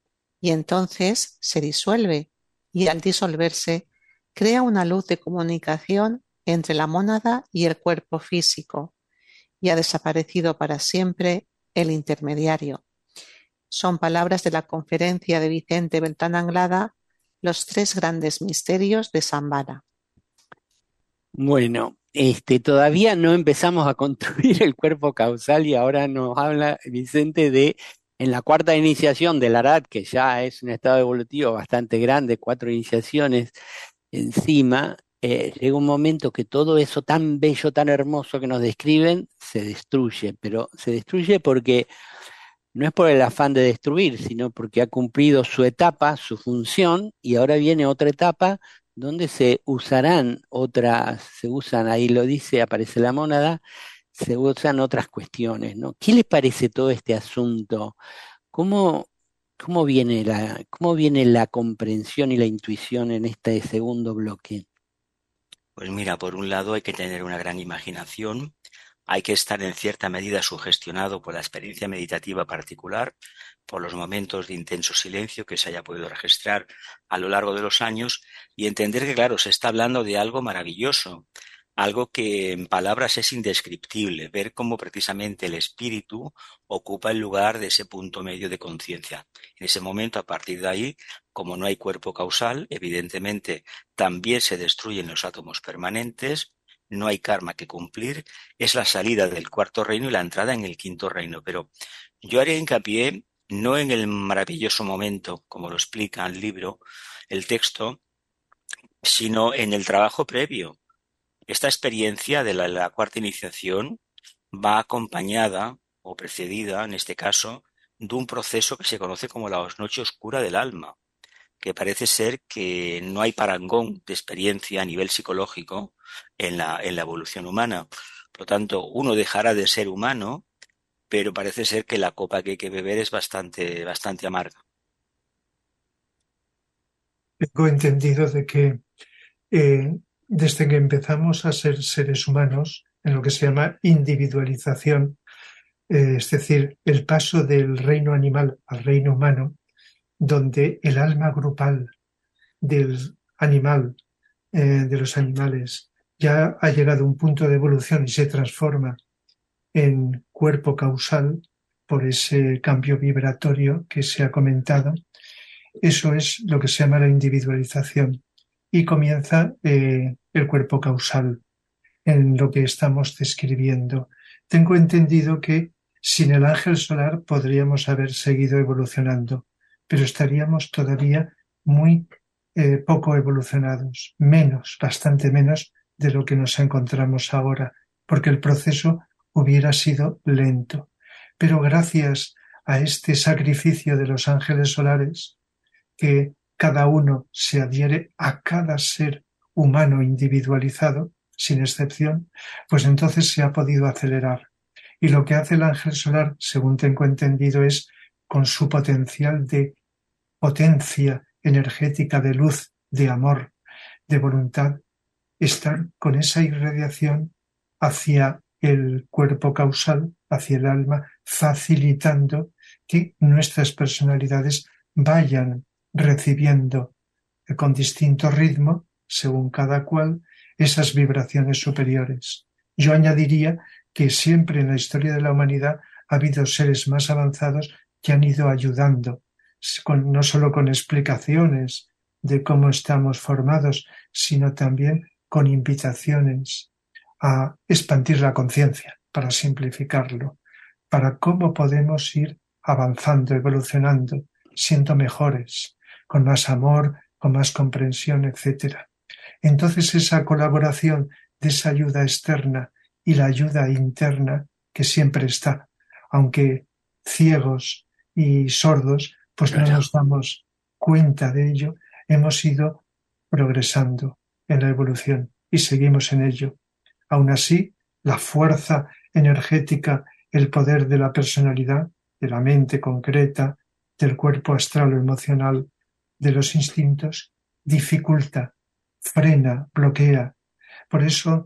y entonces se disuelve y al disolverse crea una luz de comunicación entre la mónada y el cuerpo físico y ha desaparecido para siempre el intermediario. Son palabras de la conferencia de Vicente Beltrán Anglada, Los tres grandes misterios de Shambhala. Bueno, todavía no empezamos a construir el cuerpo causal y ahora nos habla Vicente de, en la cuarta iniciación del Arhat, que ya es un estado evolutivo bastante grande, 4 iniciaciones encima, llega un momento que todo eso tan bello, tan hermoso que nos describen, se destruye, pero se destruye porque no es por el afán de destruir, sino porque ha cumplido su etapa, su función, y ahora viene otra etapa donde se usan, ahí lo dice, aparece la mónada, se usan otras cuestiones, ¿no? ¿Qué les parece todo este asunto? ¿Cómo, cómo viene la comprensión y la intuición en este segundo bloque? Pues mira, por un lado hay que tener una gran imaginación, hay que estar en cierta medida sugestionado por la experiencia meditativa particular, por los momentos de intenso silencio que se haya podido registrar a lo largo de los años y entender que, claro, se está hablando de algo maravilloso, algo que en palabras es indescriptible, ver cómo precisamente el espíritu ocupa el lugar de ese punto medio de conciencia. En ese momento, a partir de ahí, como no hay cuerpo causal, evidentemente también se destruyen los átomos permanentes, no hay karma que cumplir, es la salida del cuarto reino y la entrada en el quinto reino. Pero yo haré hincapié no en el maravilloso momento, como lo explica el libro, el texto, sino en el trabajo previo. Esta experiencia de la cuarta iniciación va acompañada o precedida, en este caso, de un proceso que se conoce como la noche oscura del alma, que parece ser que no hay parangón de experiencia a nivel psicológico en la evolución humana. Por lo tanto, uno dejará de ser humano, pero parece ser que la copa que hay que beber es bastante amarga. Tengo entendido de que desde que empezamos a ser seres humanos, en lo que se llama individualización, es decir, el paso del reino animal al reino humano, donde el alma grupal del animal, de los animales, ya ha llegado a un punto de evolución y se transforma en cuerpo causal por ese cambio vibratorio que se ha comentado. Eso es lo que se llama la individualización y comienza el cuerpo causal en lo que estamos describiendo. Tengo entendido que sin el ángel solar podríamos haber seguido evolucionando, pero estaríamos todavía muy poco evolucionados, bastante menos de lo que nos encontramos ahora, porque el proceso hubiera sido lento. Pero gracias a este sacrificio de los ángeles solares, que cada uno se adhiere a cada ser humano individualizado, sin excepción, pues entonces se ha podido acelerar. Y lo que hace el ángel solar, según tengo entendido, es con su potencial de potencia energética, de luz, de amor, de voluntad, estar con esa irradiación hacia el cuerpo causal, hacia el alma, facilitando que nuestras personalidades vayan recibiendo con distinto ritmo, según cada cual, esas vibraciones superiores. Yo añadiría que siempre en la historia de la humanidad ha habido seres más avanzados que han ido ayudando, no solo con explicaciones de cómo estamos formados, sino también con invitaciones a expandir la conciencia, para simplificarlo, para cómo podemos ir avanzando, evolucionando, siendo mejores, con más amor, con más comprensión, etc. Entonces esa colaboración de esa ayuda externa y la ayuda interna, que siempre está, aunque ciegos y sordos, pues claro, no nos damos cuenta de ello, hemos ido progresando en la evolución y seguimos en ello. Aún así, la fuerza energética, el poder de la personalidad, de la mente concreta, del cuerpo astral o emocional, de los instintos, dificulta, frena, bloquea. Por eso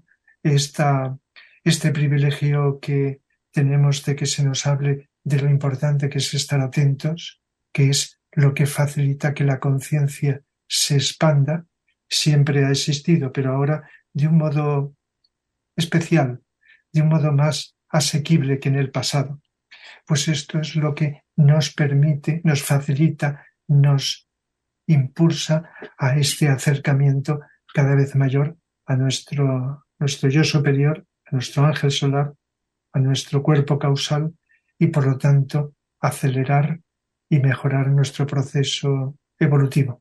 este privilegio que tenemos de que se nos hable de lo importante que es estar atentos, que es lo que facilita que la conciencia se expanda, siempre ha existido, pero ahora de un modo especial, de un modo más asequible que en el pasado. Pues esto es lo que nos permite, nos facilita, nos impulsa a este acercamiento cada vez mayor a nuestro yo superior, a nuestro ángel solar, a nuestro cuerpo causal y por lo tanto acelerar y mejorar nuestro proceso evolutivo.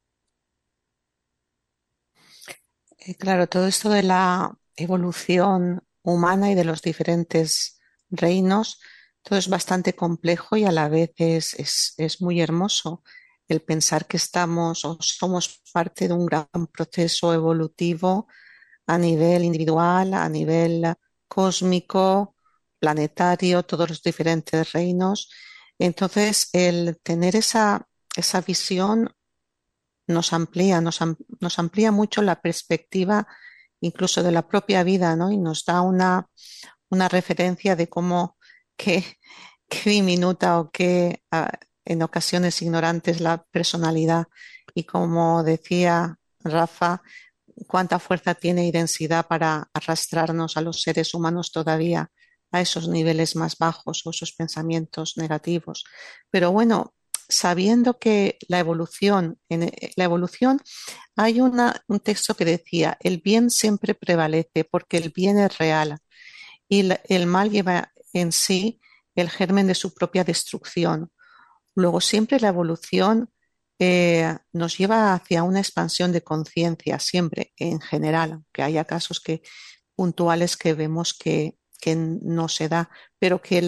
Claro, todo esto de la evolución humana y de los diferentes reinos, todo es bastante complejo y a la vez es muy hermoso el pensar que estamos o somos parte de un gran proceso evolutivo a nivel individual, a nivel cósmico, planetario, todos los diferentes reinos. Entonces, el tener esa visión nos amplía mucho la perspectiva incluso de la propia vida, ¿no? Y nos da una referencia de cómo, qué, qué diminuta o qué en ocasiones ignorante es la personalidad. Y como decía Rafa, cuánta fuerza tiene y densidad para arrastrarnos a los seres humanos todavía a esos niveles más bajos o esos pensamientos negativos. Pero bueno, sabiendo que en la evolución hay un texto que decía, el bien siempre prevalece porque el bien es real y el mal lleva en sí el germen de su propia destrucción. Luego siempre la evolución nos lleva hacia una expansión de conciencia, siempre en general, aunque haya casos puntuales que vemos que no se da, pero que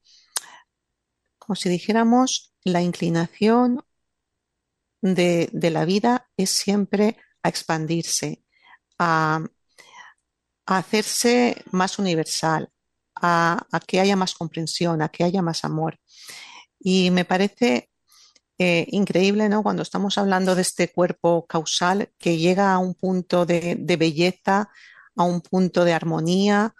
como si dijéramos, la inclinación de la vida es siempre a expandirse, a, a hacerse más universal, a que haya más comprensión, a que haya más amor. Y me parece increíble, ¿no? Cuando estamos hablando de este cuerpo causal que llega a un punto de belleza, a un punto de armonía,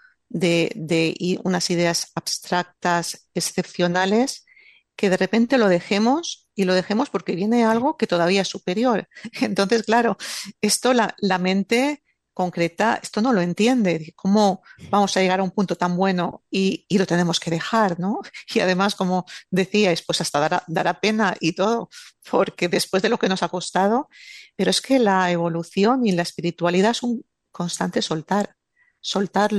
y unas ideas abstractas excepcionales, que de repente lo dejemos y lo dejemos porque viene algo que todavía es superior. Entonces, claro, esto la mente concreta, esto no lo entiende. ¿Cómo vamos a llegar a un punto tan bueno y lo tenemos que dejar, ¿no? Y además, como decíais, pues hasta dará pena y todo, porque después de lo que nos ha costado, pero es que la evolución y la espiritualidad es un constante soltar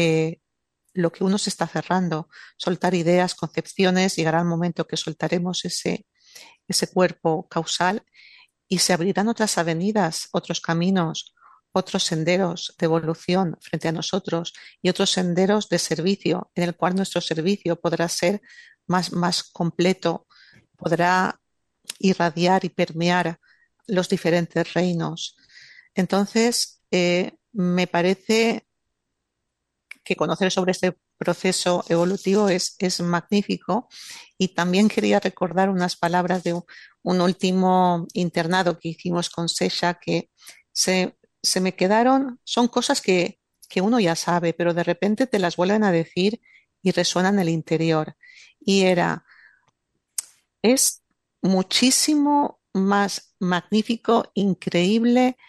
lo que uno se está cerrando, soltar ideas, concepciones, llegará el momento que soltaremos ese cuerpo causal y se abrirán otras avenidas, otros caminos, otros senderos de evolución frente a nosotros y otros senderos de servicio en el cual nuestro servicio podrá ser más completo, podrá irradiar y permear los diferentes reinos. Entonces, me parece que conocer sobre este proceso evolutivo es magnífico y también quería recordar unas palabras de un último internado que hicimos con Sesha que se me quedaron, son cosas que uno ya sabe, pero de repente te las vuelven a decir y resuenan en el interior. Y es muchísimo más magnífico, increíble,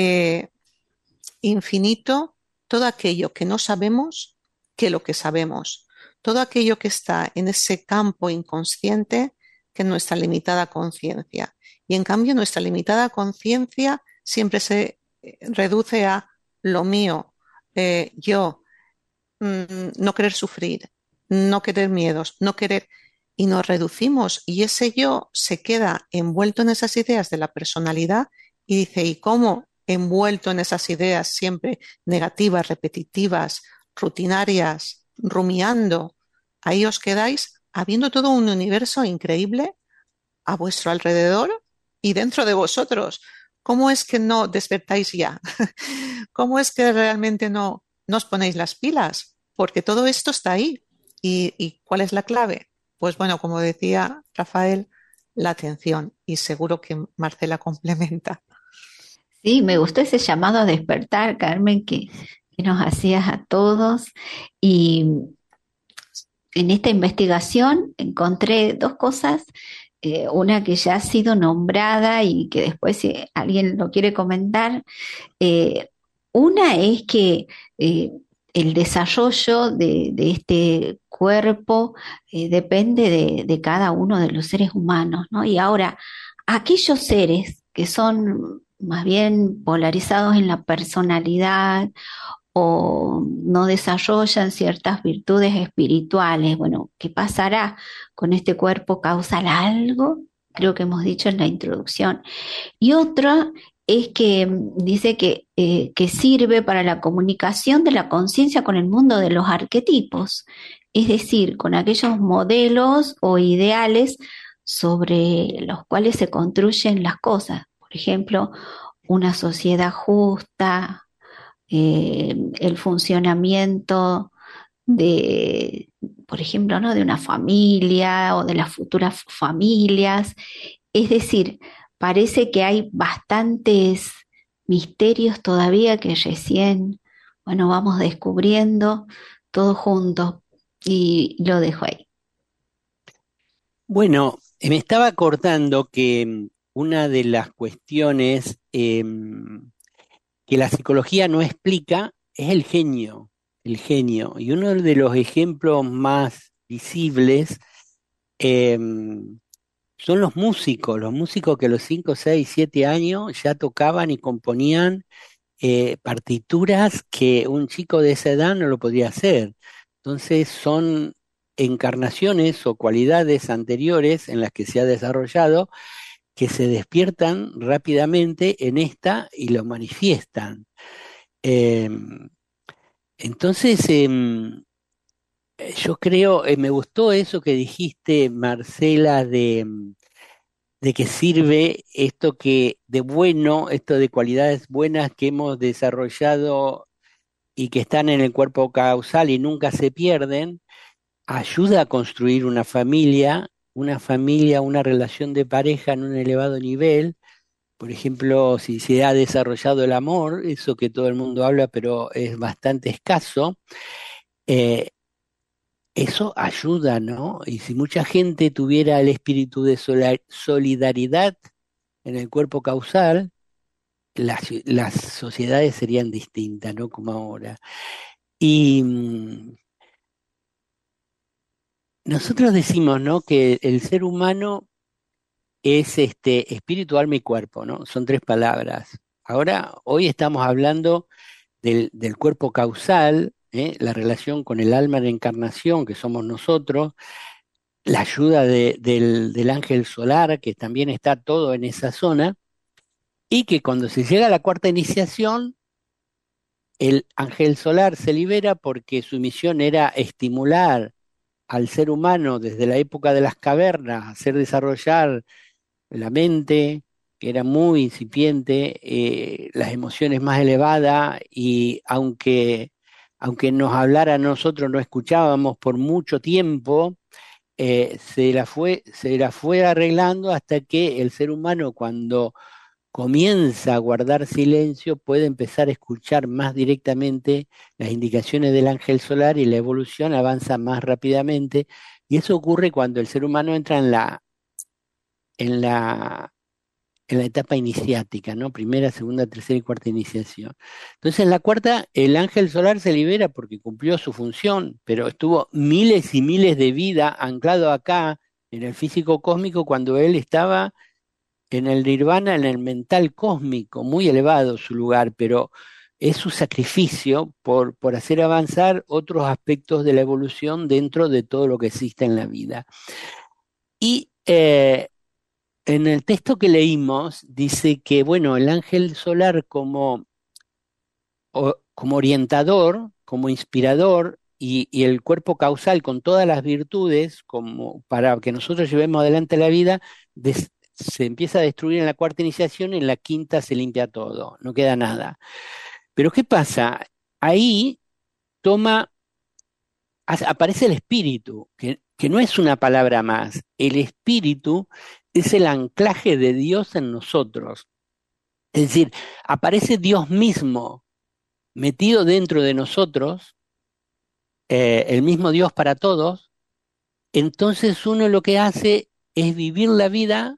infinito, todo aquello que no sabemos que lo que sabemos, todo aquello que está en ese campo inconsciente que es nuestra limitada conciencia. Y en cambio nuestra limitada conciencia siempre se reduce a lo mío, yo, no querer sufrir, no querer miedos, no querer... Y nos reducimos y ese yo se queda envuelto en esas ideas de la personalidad y dice, ¿y cómo envuelto en esas ideas siempre negativas, repetitivas, rutinarias, rumiando? Ahí os quedáis habiendo todo un universo increíble a vuestro alrededor y dentro de vosotros. ¿Cómo es que no despertáis ya? ¿Cómo es que realmente no os ponéis las pilas? Porque todo esto está ahí. ¿Y cuál es la clave? Pues bueno, como decía Rafael, la atención. Y seguro que Marcela complementa. Sí, me gustó ese llamado a despertar, Carmen, que nos hacías a todos. Y en esta investigación encontré dos cosas una que ya ha sido nombrada y que después si alguien lo quiere comentar. eh, una es que el desarrollo de este cuerpo depende de cada uno de los seres humanos, ¿no? Y ahora, aquellos seres que son más bien polarizados en la personalidad o no desarrollan ciertas virtudes espirituales, bueno, ¿qué pasará con este cuerpo causal? Algo, creo que hemos dicho en la introducción. Y otra es que dice que sirve para la comunicación de la conciencia con el mundo de los arquetipos, es decir, con aquellos modelos o ideales sobre los cuales se construyen las cosas. Por ejemplo, una sociedad justa, el funcionamiento de, por ejemplo, ¿no? de una familia o de las futuras familias. Es decir, parece que hay bastantes misterios todavía que recién, bueno, vamos descubriendo todos juntos y lo dejo ahí. Bueno, me estaba acordando que una de las cuestiones que la psicología no explica es el genio, el genio. Y uno de los ejemplos más visibles son los músicos que a los 5, 6, 7 años ya tocaban y componían partituras que un chico de esa edad no lo podía hacer. Entonces son encarnaciones o cualidades anteriores en las que se ha desarrollado que se despiertan rápidamente en esta y lo manifiestan. Eh, entonces, yo creo, me gustó eso que dijiste, Marcela, de que sirve esto que de bueno, esto de cualidades buenas que hemos desarrollado y que están en el cuerpo causal y nunca se pierden, ayuda a construir una familia, una relación de pareja en un elevado nivel. Por ejemplo, si se ha desarrollado el amor, eso que todo el mundo habla, pero es bastante escaso, eh, eso ayuda, ¿no? Y si mucha gente tuviera el espíritu de solidaridad en el cuerpo causal, las sociedades serían distintas, ¿no? Como ahora. Y nosotros decimos, ¿no? Que el ser humano es espíritu, alma y cuerpo, ¿no? Son tres palabras. Ahora, hoy estamos hablando del cuerpo causal, la relación con el alma de encarnación, que somos nosotros, la ayuda del ángel solar, que también está todo en esa zona, y que cuando se llega a la cuarta iniciación, el ángel solar se libera porque su misión era estimular al ser humano desde la época de las cavernas, hacer desarrollar la mente, que era muy incipiente, las emociones más elevadas, y aunque nos hablara a nosotros, no escuchábamos por mucho tiempo, se la fue arreglando hasta que el ser humano, cuando comienza a guardar silencio, puede empezar a escuchar más directamente las indicaciones del ángel solar y la evolución avanza más rápidamente. Y eso ocurre cuando el ser humano entra en la, en la etapa iniciática, ¿no? Primera, segunda, tercera y cuarta iniciación. Entonces, en la cuarta, el ángel solar se libera porque cumplió su función, pero estuvo miles y miles de vidas anclado acá, en el físico cósmico, cuando él estaba en el nirvana, en el mental cósmico, muy elevado su lugar, pero es su sacrificio por hacer avanzar otros aspectos de la evolución dentro de todo lo que existe en la vida. Y en el texto que leímos dice que, bueno, el ángel solar como orientador, como inspirador, y el cuerpo causal con todas las virtudes, como para que nosotros llevemos adelante la vida, se empieza a destruir en la cuarta iniciación, y en la quinta se limpia todo, no queda nada. Pero ¿qué pasa? Ahí aparece el espíritu, que no es una palabra más. El espíritu es el anclaje de Dios en nosotros. Es decir, aparece Dios mismo metido dentro de nosotros, el mismo Dios para todos. Entonces uno lo que hace es vivir la vida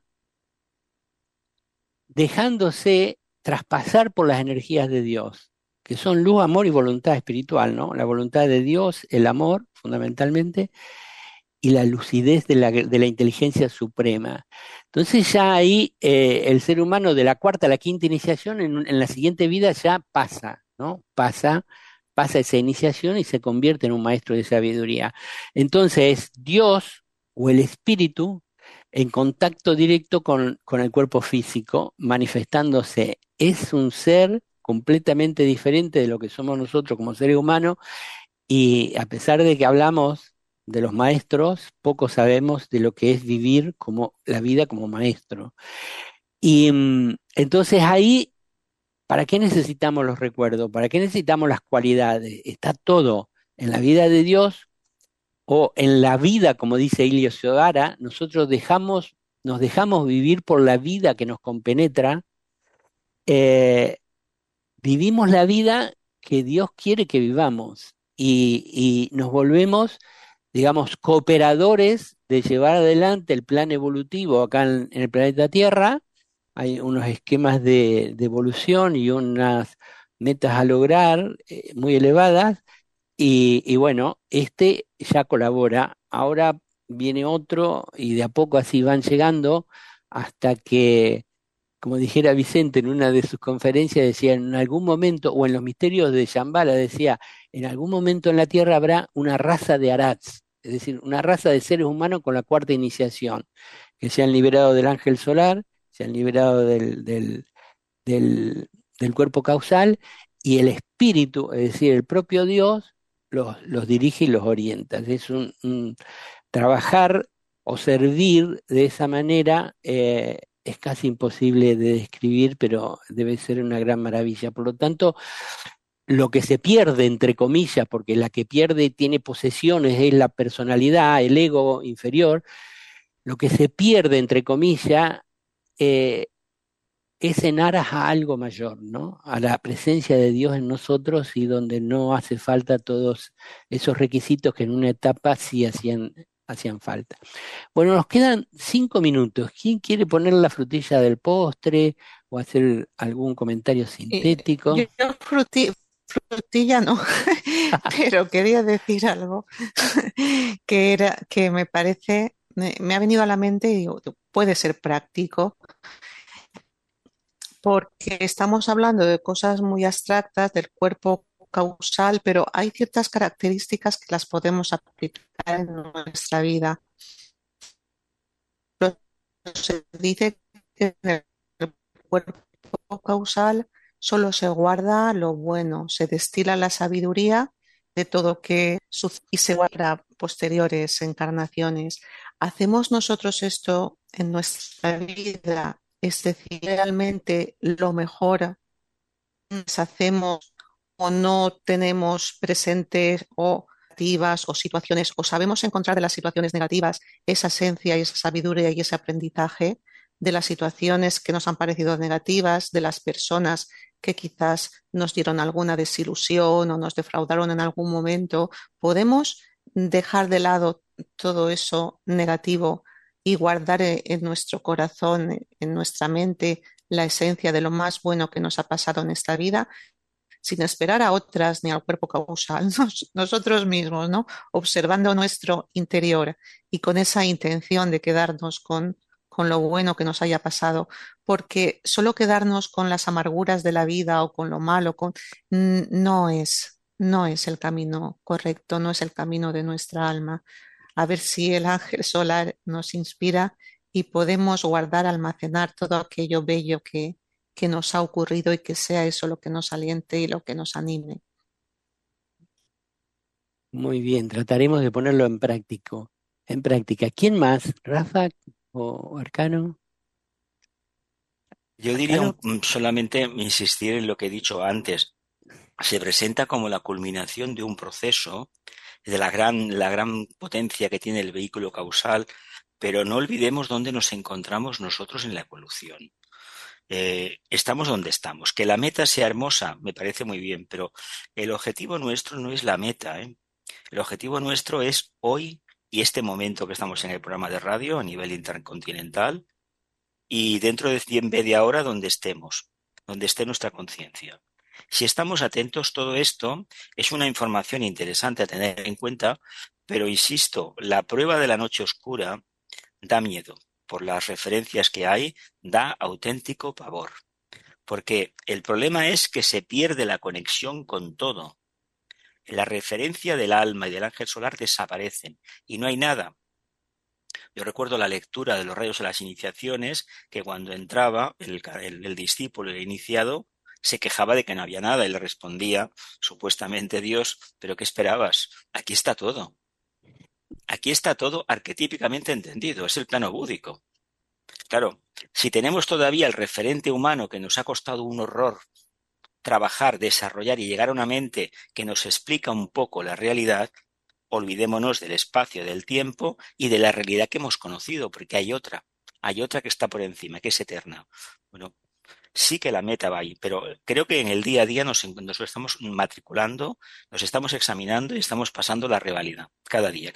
dejándose traspasar por las energías de Dios, que son luz, amor y voluntad espiritual, ¿no? La voluntad de Dios, el amor, fundamentalmente, y la lucidez de la inteligencia suprema. Entonces ya ahí el ser humano de la cuarta a la quinta iniciación, en la siguiente vida ya pasa, ¿no? Pasa esa iniciación y se convierte en un maestro de sabiduría. Entonces Dios o el espíritu en contacto directo con el cuerpo físico, manifestándose, es un ser completamente diferente de lo que somos nosotros como seres humanos, y a pesar de que hablamos de los maestros, poco sabemos de lo que es vivir como la vida como maestro. Y entonces ahí, ¿para qué necesitamos los recuerdos? ¿Para qué necesitamos las cualidades? Está todo en la vida de Dios o en la vida, como dice Ilio Sodara. Nosotros nos dejamos vivir por la vida que nos compenetra. eh, Vivimos la vida que Dios quiere que vivamos y nos volvemos, digamos, cooperadores de llevar adelante el plan evolutivo acá en el planeta Tierra. Hay unos esquemas de evolución y unas metas a lograr muy elevadas y bueno, este ya colabora. Ahora viene otro y de a poco así van llegando hasta que, como dijera Vicente en una de sus conferencias, decía, en algún momento, o en los misterios de Shambhala, decía, en algún momento en la Tierra habrá una raza de Arats, es decir, una raza de seres humanos con la cuarta iniciación, que se han liberado del ángel solar, se han liberado del, del cuerpo causal, y el espíritu, es decir, el propio Dios, los dirige y los orienta. Es un trabajar o servir de esa manera. Es casi imposible de describir, pero debe ser una gran maravilla. Por lo tanto, lo que se pierde, entre comillas, porque la que pierde y tiene posesiones es la personalidad, el ego inferior, lo que se pierde, entre comillas, eh, es en aras a algo mayor, ¿no? A la presencia de Dios en nosotros y donde no hace falta todos esos requisitos que en una etapa sí hacían falta. Bueno, nos quedan 5 minutos. ¿Quién quiere poner la frutilla del postre o hacer algún comentario sintético? Yo frutilla no, pero quería decir algo que era que me parece, me ha venido a la mente y digo, puede ser práctico, porque estamos hablando de cosas muy abstractas del cuerpo causal, pero hay ciertas características que las podemos aplicar en nuestra vida. Se dice que en el cuerpo causal solo se guarda lo bueno, se destila la sabiduría de todo que sucede y se guarda para posteriores encarnaciones. ¿Hacemos nosotros esto en nuestra vida? Es decir, realmente lo mejor hacemos o no tenemos presentes o negativas o situaciones o sabemos encontrar de las situaciones negativas esa esencia y esa sabiduría y ese aprendizaje de las situaciones que nos han parecido negativas, de las personas que quizás nos dieron alguna desilusión o nos defraudaron en algún momento. Podemos dejar de lado todo eso negativo y guardar en nuestro corazón, en nuestra mente, la esencia de lo más bueno que nos ha pasado en esta vida, sin esperar a otras ni al cuerpo causal, nosotros mismos, ¿no? Observando nuestro interior y con esa intención de quedarnos con lo bueno que nos haya pasado, porque solo quedarnos con las amarguras de la vida o con lo malo, no es el camino correcto, no es el camino de nuestra alma. A ver si el ángel solar nos inspira y podemos guardar, almacenar todo aquello bello que nos ha ocurrido y que sea eso lo que nos aliente y lo que nos anime. Muy bien, trataremos de ponerlo en práctica. ¿Quién más? ¿Rafa o Arcano? Yo diría ¿Arcano? solamente insistir en lo que he dicho antes. Se presenta como la culminación de un proceso, de la gran potencia que tiene el vehículo causal, pero no olvidemos dónde nos encontramos nosotros en la evolución. Estamos donde estamos. Que la meta sea hermosa, me parece muy bien, pero el objetivo nuestro no es la meta, ¿eh? El objetivo nuestro es hoy y este momento que estamos en el programa de radio a nivel intercontinental, y dentro de media hora donde estemos, donde esté nuestra conciencia. Si estamos atentos, todo esto es una información interesante a tener en cuenta, pero insisto, la prueba de la noche oscura da miedo. Por las referencias que hay, da auténtico pavor. Porque el problema es que se pierde la conexión con todo. La referencia del alma y del ángel solar desaparecen y no hay nada. Yo recuerdo la lectura de los rayos de las iniciaciones, que cuando entraba el discípulo, el iniciado, se quejaba de que no había nada y le respondía, supuestamente Dios, ¿pero qué esperabas? Aquí está todo. Aquí está todo arquetípicamente entendido, es el plano búdico. Claro, si tenemos todavía el referente humano que nos ha costado un horror trabajar, desarrollar y llegar a una mente que nos explica un poco la realidad, olvidémonos del espacio, del tiempo y de la realidad que hemos conocido, porque hay otra que está por encima, que es eterna. Bueno, sí que la meta va ahí, pero creo que en el día a día nos estamos matriculando, nos estamos examinando y estamos pasando la reválida, cada día.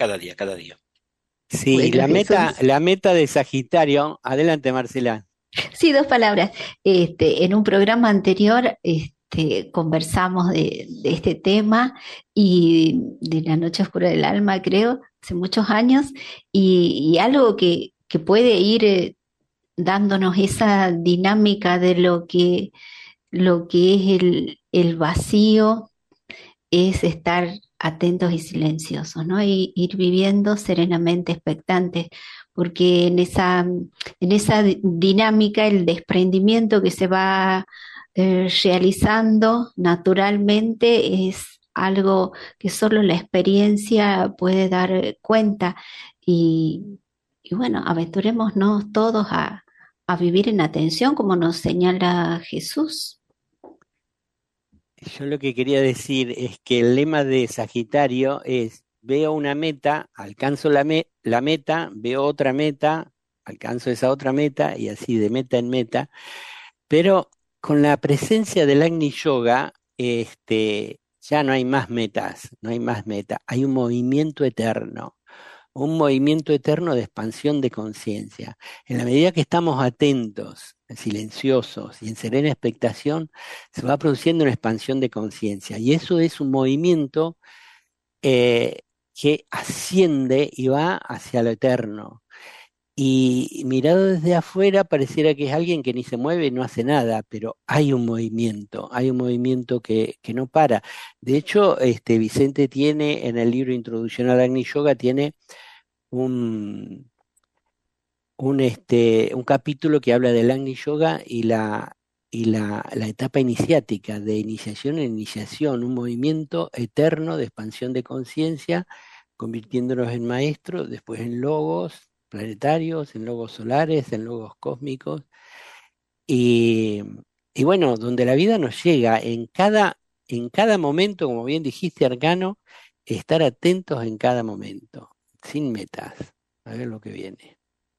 Sí, Bueno, Jesús. la meta de Sagitario, adelante Marcela. Sí, dos palabras. En un programa anterior conversamos de este tema y de la noche oscura del alma, creo, hace muchos años, y algo que puede ir dándonos esa dinámica de lo que es el vacío, es estar atentos y silenciosos, ¿no? Y ir viviendo serenamente expectantes, porque en esa dinámica el desprendimiento que se va realizando naturalmente es algo que solo la experiencia puede dar cuenta y bueno, aventurémonos todos a vivir en atención como nos señala Jesús. Yo lo que quería decir es que el lema de Sagitario es: veo una meta, alcanzo la meta, veo otra meta, alcanzo esa otra meta y así de meta en meta. Pero con la presencia del Agni Yoga, ya no hay más metas, no hay más meta, hay un movimiento eterno de expansión de conciencia. En la medida que estamos atentos, silenciosos y en serena expectación, se va produciendo una expansión de conciencia. Y eso es un movimiento que asciende y va hacia lo eterno. Y mirado desde afuera pareciera que es alguien que ni se mueve, no hace nada, pero hay un movimiento que no para. De hecho, Vicente tiene en el libro Introducción al Agni Yoga, tiene un, un capítulo que habla del Agni Yoga y la etapa iniciática, de iniciación en iniciación, un movimiento eterno de expansión de conciencia, convirtiéndonos en maestros, después en logos planetarios, en logos solares, en logos cósmicos, y, y bueno, donde la vida nos llega en cada momento, como bien dijiste, Arcano, estar atentos en cada momento, sin metas, a ver lo que viene.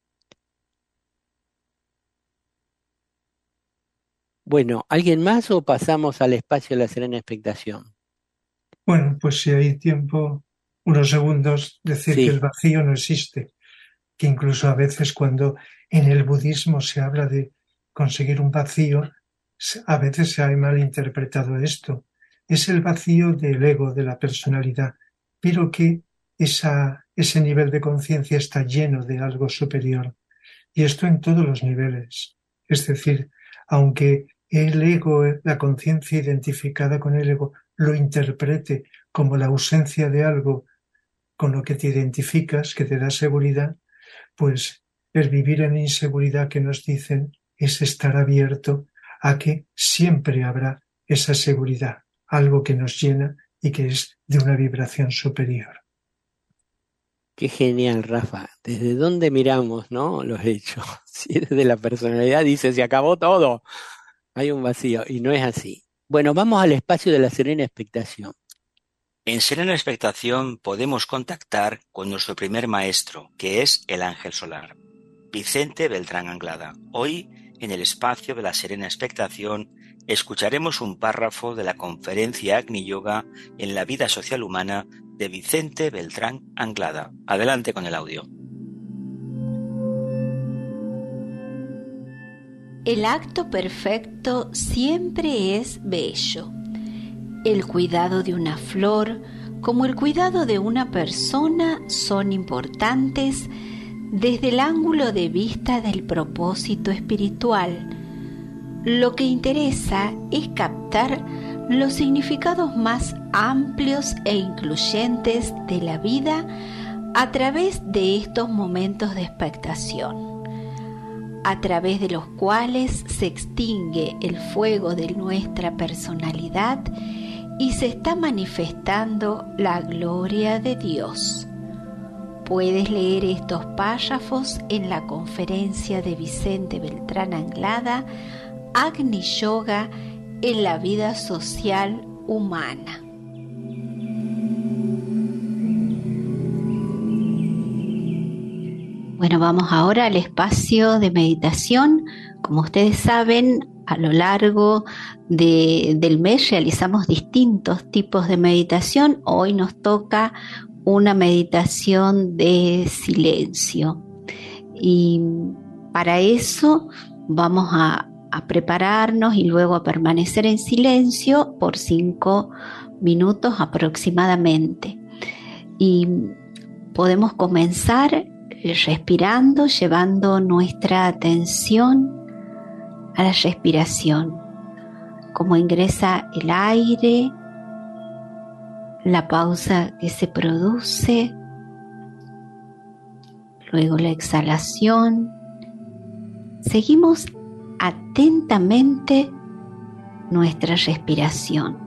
Bueno, ¿alguien más o pasamos al espacio de la serena expectación? Bueno, pues si hay tiempo, unos segundos, decir que el Sí, vacío no existe, que incluso a veces cuando en el budismo se habla de conseguir un vacío, a veces se ha malinterpretado esto. Es el vacío del ego, de la personalidad, pero que ese nivel de conciencia está lleno de algo superior. Y esto en todos los niveles. Es decir, aunque el ego, la conciencia identificada con el ego, lo interprete como la ausencia de algo con lo que te identificas, que te da seguridad, pues el vivir en inseguridad que nos dicen es estar abierto a que siempre habrá esa seguridad, algo que nos llena y que es de una vibración superior. qué genial, Rafa. ¿Desde dónde miramos, no? Los hechos. Si desde la personalidad dice, se acabó todo, hay un vacío, y no es así. Bueno, vamos al espacio de la serena expectación. En serena expectación podemos contactar con nuestro primer maestro, que es el ángel solar, Vicente Beltrán Anglada. Hoy, en el espacio de la serena expectación, escucharemos un párrafo de la conferencia Agni Yoga en la vida social humana de Vicente Beltrán Anglada. Adelante con el audio. El acto perfecto siempre es bello. El cuidado de una flor, como el cuidado de una persona, son importantes desde el ángulo de vista del propósito espiritual. Lo que interesa es captar los significados más amplios e incluyentes de la vida a través de estos momentos de expectación, a través de los cuales se extingue el fuego de nuestra personalidad y se está manifestando la gloria de Dios. Puedes leer estos párrafos en la conferencia de Vicente Beltrán Anglada, Agni Yoga en la vida social humana. Bueno, vamos ahora al espacio de meditación. Como ustedes saben, a lo largo del mes realizamos distintos tipos de meditación. Hoy nos toca una meditación de silencio. Y para eso vamos a prepararnos y luego a permanecer en silencio por 5 minutos aproximadamente. Y podemos comenzar respirando, llevando nuestra atención a la respiración, cómo ingresa el aire, la pausa que se produce, luego la exhalación. Seguimos atentamente nuestra respiración.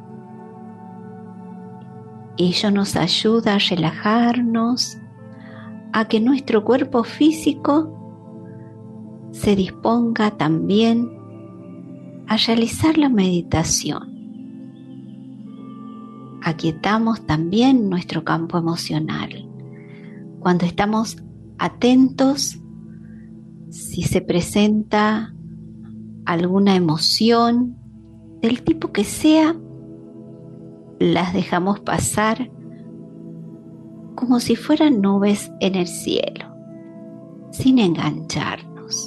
Ello nos ayuda a relajarnos, a que nuestro cuerpo físico se disponga también a realizar la meditación. Aquietamos también nuestro campo emocional. Cuando estamos atentos, si se presenta alguna emoción del tipo que sea, las dejamos pasar como si fueran nubes en el cielo, sin engancharnos.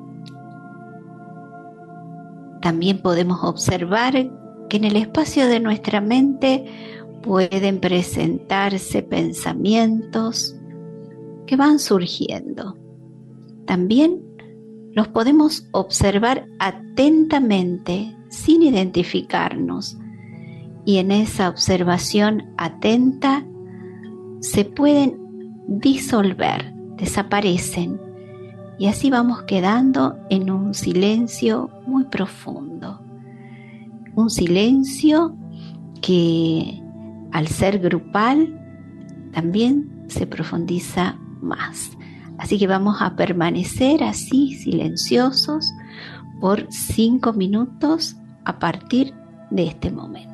También podemos observar que en el espacio de nuestra mente pueden presentarse pensamientos que van surgiendo. También los podemos observar atentamente, sin identificarnos, y en esa observación atenta se pueden disolver, desaparecen, y así vamos quedando en un silencio muy profundo. Un silencio que, al ser grupal, también se profundiza más. Así que vamos a permanecer así, silenciosos, por 5 minutos a partir de este momento.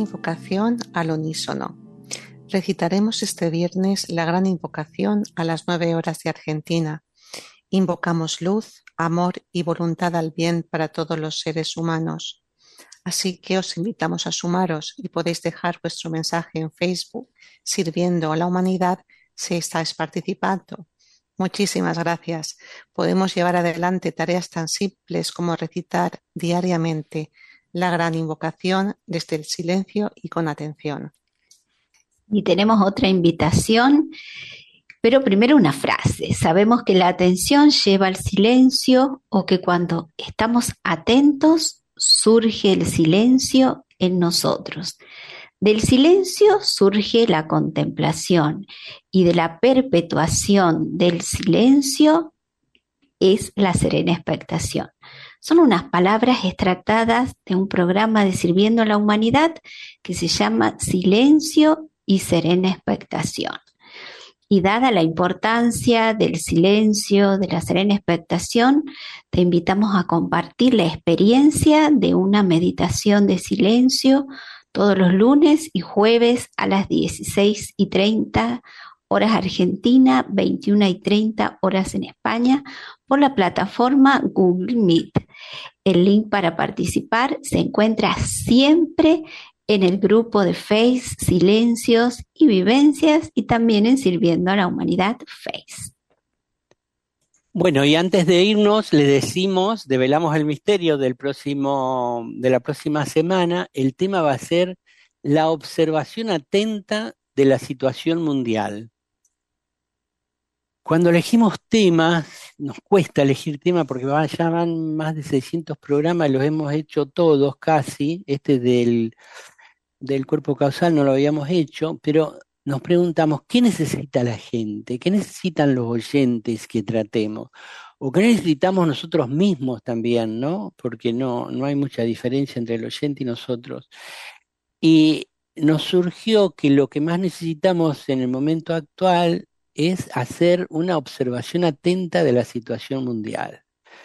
invocación al unísono. Recitaremos este viernes la gran invocación a las 9 horas de Argentina. Invocamos luz, amor y voluntad al bien para todos los seres humanos. Así que os invitamos a sumaros y podéis dejar vuestro mensaje en Facebook sirviendo a la humanidad si estáis participando. Muchísimas gracias. Podemos llevar adelante tareas tan simples como recitar diariamente la gran invocación desde el silencio y con atención. Y tenemos otra invitación, pero primero una frase. Sabemos que la atención lleva al silencio, o que cuando estamos atentos surge el silencio en nosotros. Del silencio surge la contemplación, y de la perpetuación del silencio es la serena expectación. Son unas palabras extractadas de un programa de Sirviendo a la Humanidad que se llama Silencio y Serena Expectación. Y dada la importancia del silencio, de la serena expectación, te invitamos a compartir la experiencia de una meditación de silencio todos los lunes y jueves a las 16:30 horas Argentina, 21:30 horas en España, por la plataforma Google Meet. El link para participar se encuentra siempre en el grupo de Face, Silencios y Vivencias, y también en Sirviendo a la Humanidad Face. Bueno, y antes de irnos, les decimos, develamos el misterio de la próxima semana. El tema va a ser la observación atenta de la situación mundial. Cuando elegimos temas, nos cuesta elegir temas porque ya van más de 600 programas, los hemos hecho todos casi. Este del cuerpo causal no lo habíamos hecho, pero nos preguntamos, ¿qué necesita la gente? ¿Qué necesitan los oyentes que tratemos? ¿O qué necesitamos nosotros mismos también, no? Porque no hay mucha diferencia entre el oyente y nosotros. Y nos surgió que lo que más necesitamos en el momento actual es hacer una observación atenta de la situación mundial.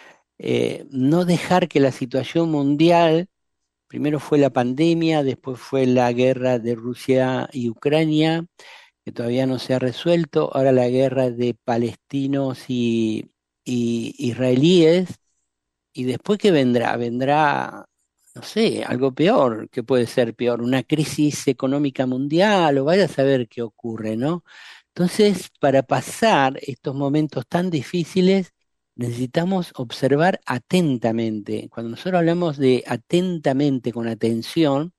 No dejar que la situación mundial, primero fue la pandemia, después fue la guerra de Rusia y Ucrania, que todavía no se ha resuelto, ahora la guerra de palestinos y israelíes, y después ¿qué vendrá? Vendrá, no sé, algo peor. ¿Qué puede ser peor? Una crisis económica mundial, o vaya a saber qué ocurre, ¿no? Entonces, para pasar estos momentos tan difíciles, necesitamos observar atentamente. Cuando nosotros hablamos de atentamente, con atención,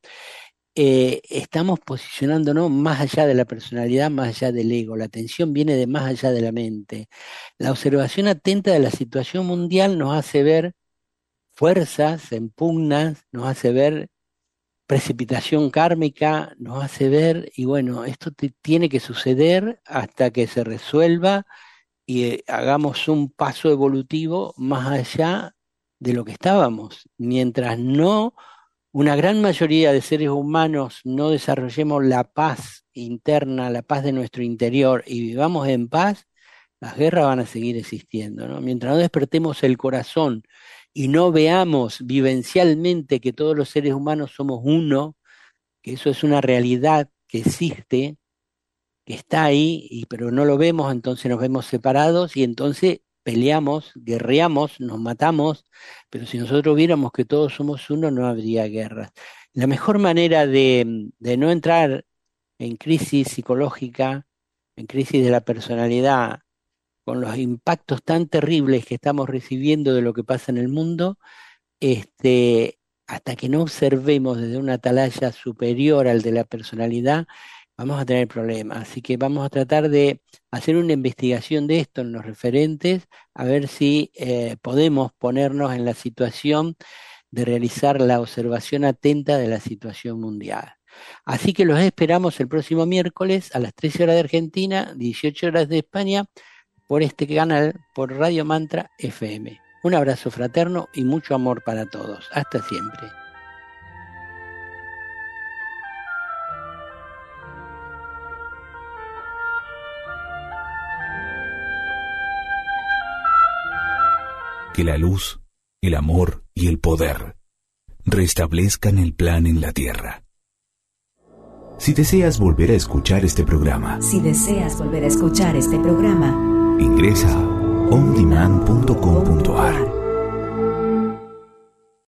estamos posicionándonos más allá de la personalidad, más allá del ego. La atención viene de más allá de la mente. La observación atenta de la situación mundial nos hace ver fuerzas en pugnas, nos hace ver precipitación kármica, nos hace ver, y bueno, esto tiene que suceder hasta que se resuelva y hagamos un paso evolutivo más allá de lo que estábamos. Mientras no, una gran mayoría de seres humanos no desarrollemos la paz interna, la paz de nuestro interior y vivamos en paz, las guerras van a seguir existiendo, ¿no? Mientras no despertemos el corazón y no veamos vivencialmente que todos los seres humanos somos uno, que eso es una realidad que existe, que está ahí, pero no lo vemos, entonces nos vemos separados y entonces peleamos, guerreamos, nos matamos, pero si nosotros viéramos que todos somos uno, no habría guerras. La mejor manera de no entrar en crisis psicológica, en crisis de la personalidad, con los impactos tan terribles que estamos recibiendo de lo que pasa en el mundo, hasta que no observemos desde una atalaya superior al de la personalidad, vamos a tener problemas. Así que vamos a tratar de hacer una investigación de esto en los referentes, a ver si podemos ponernos en la situación de realizar la observación atenta de la situación mundial. Así que los esperamos el próximo miércoles a las 13 horas de Argentina, 18 horas de España, por este canal, por Radio Mantra FM. Un abrazo fraterno y mucho amor para todos. Hasta siempre. Que la luz, el amor y el poder restablezcan el plan en la tierra. Si deseas volver a escuchar este programa, ingresa a ondemand.com.ar.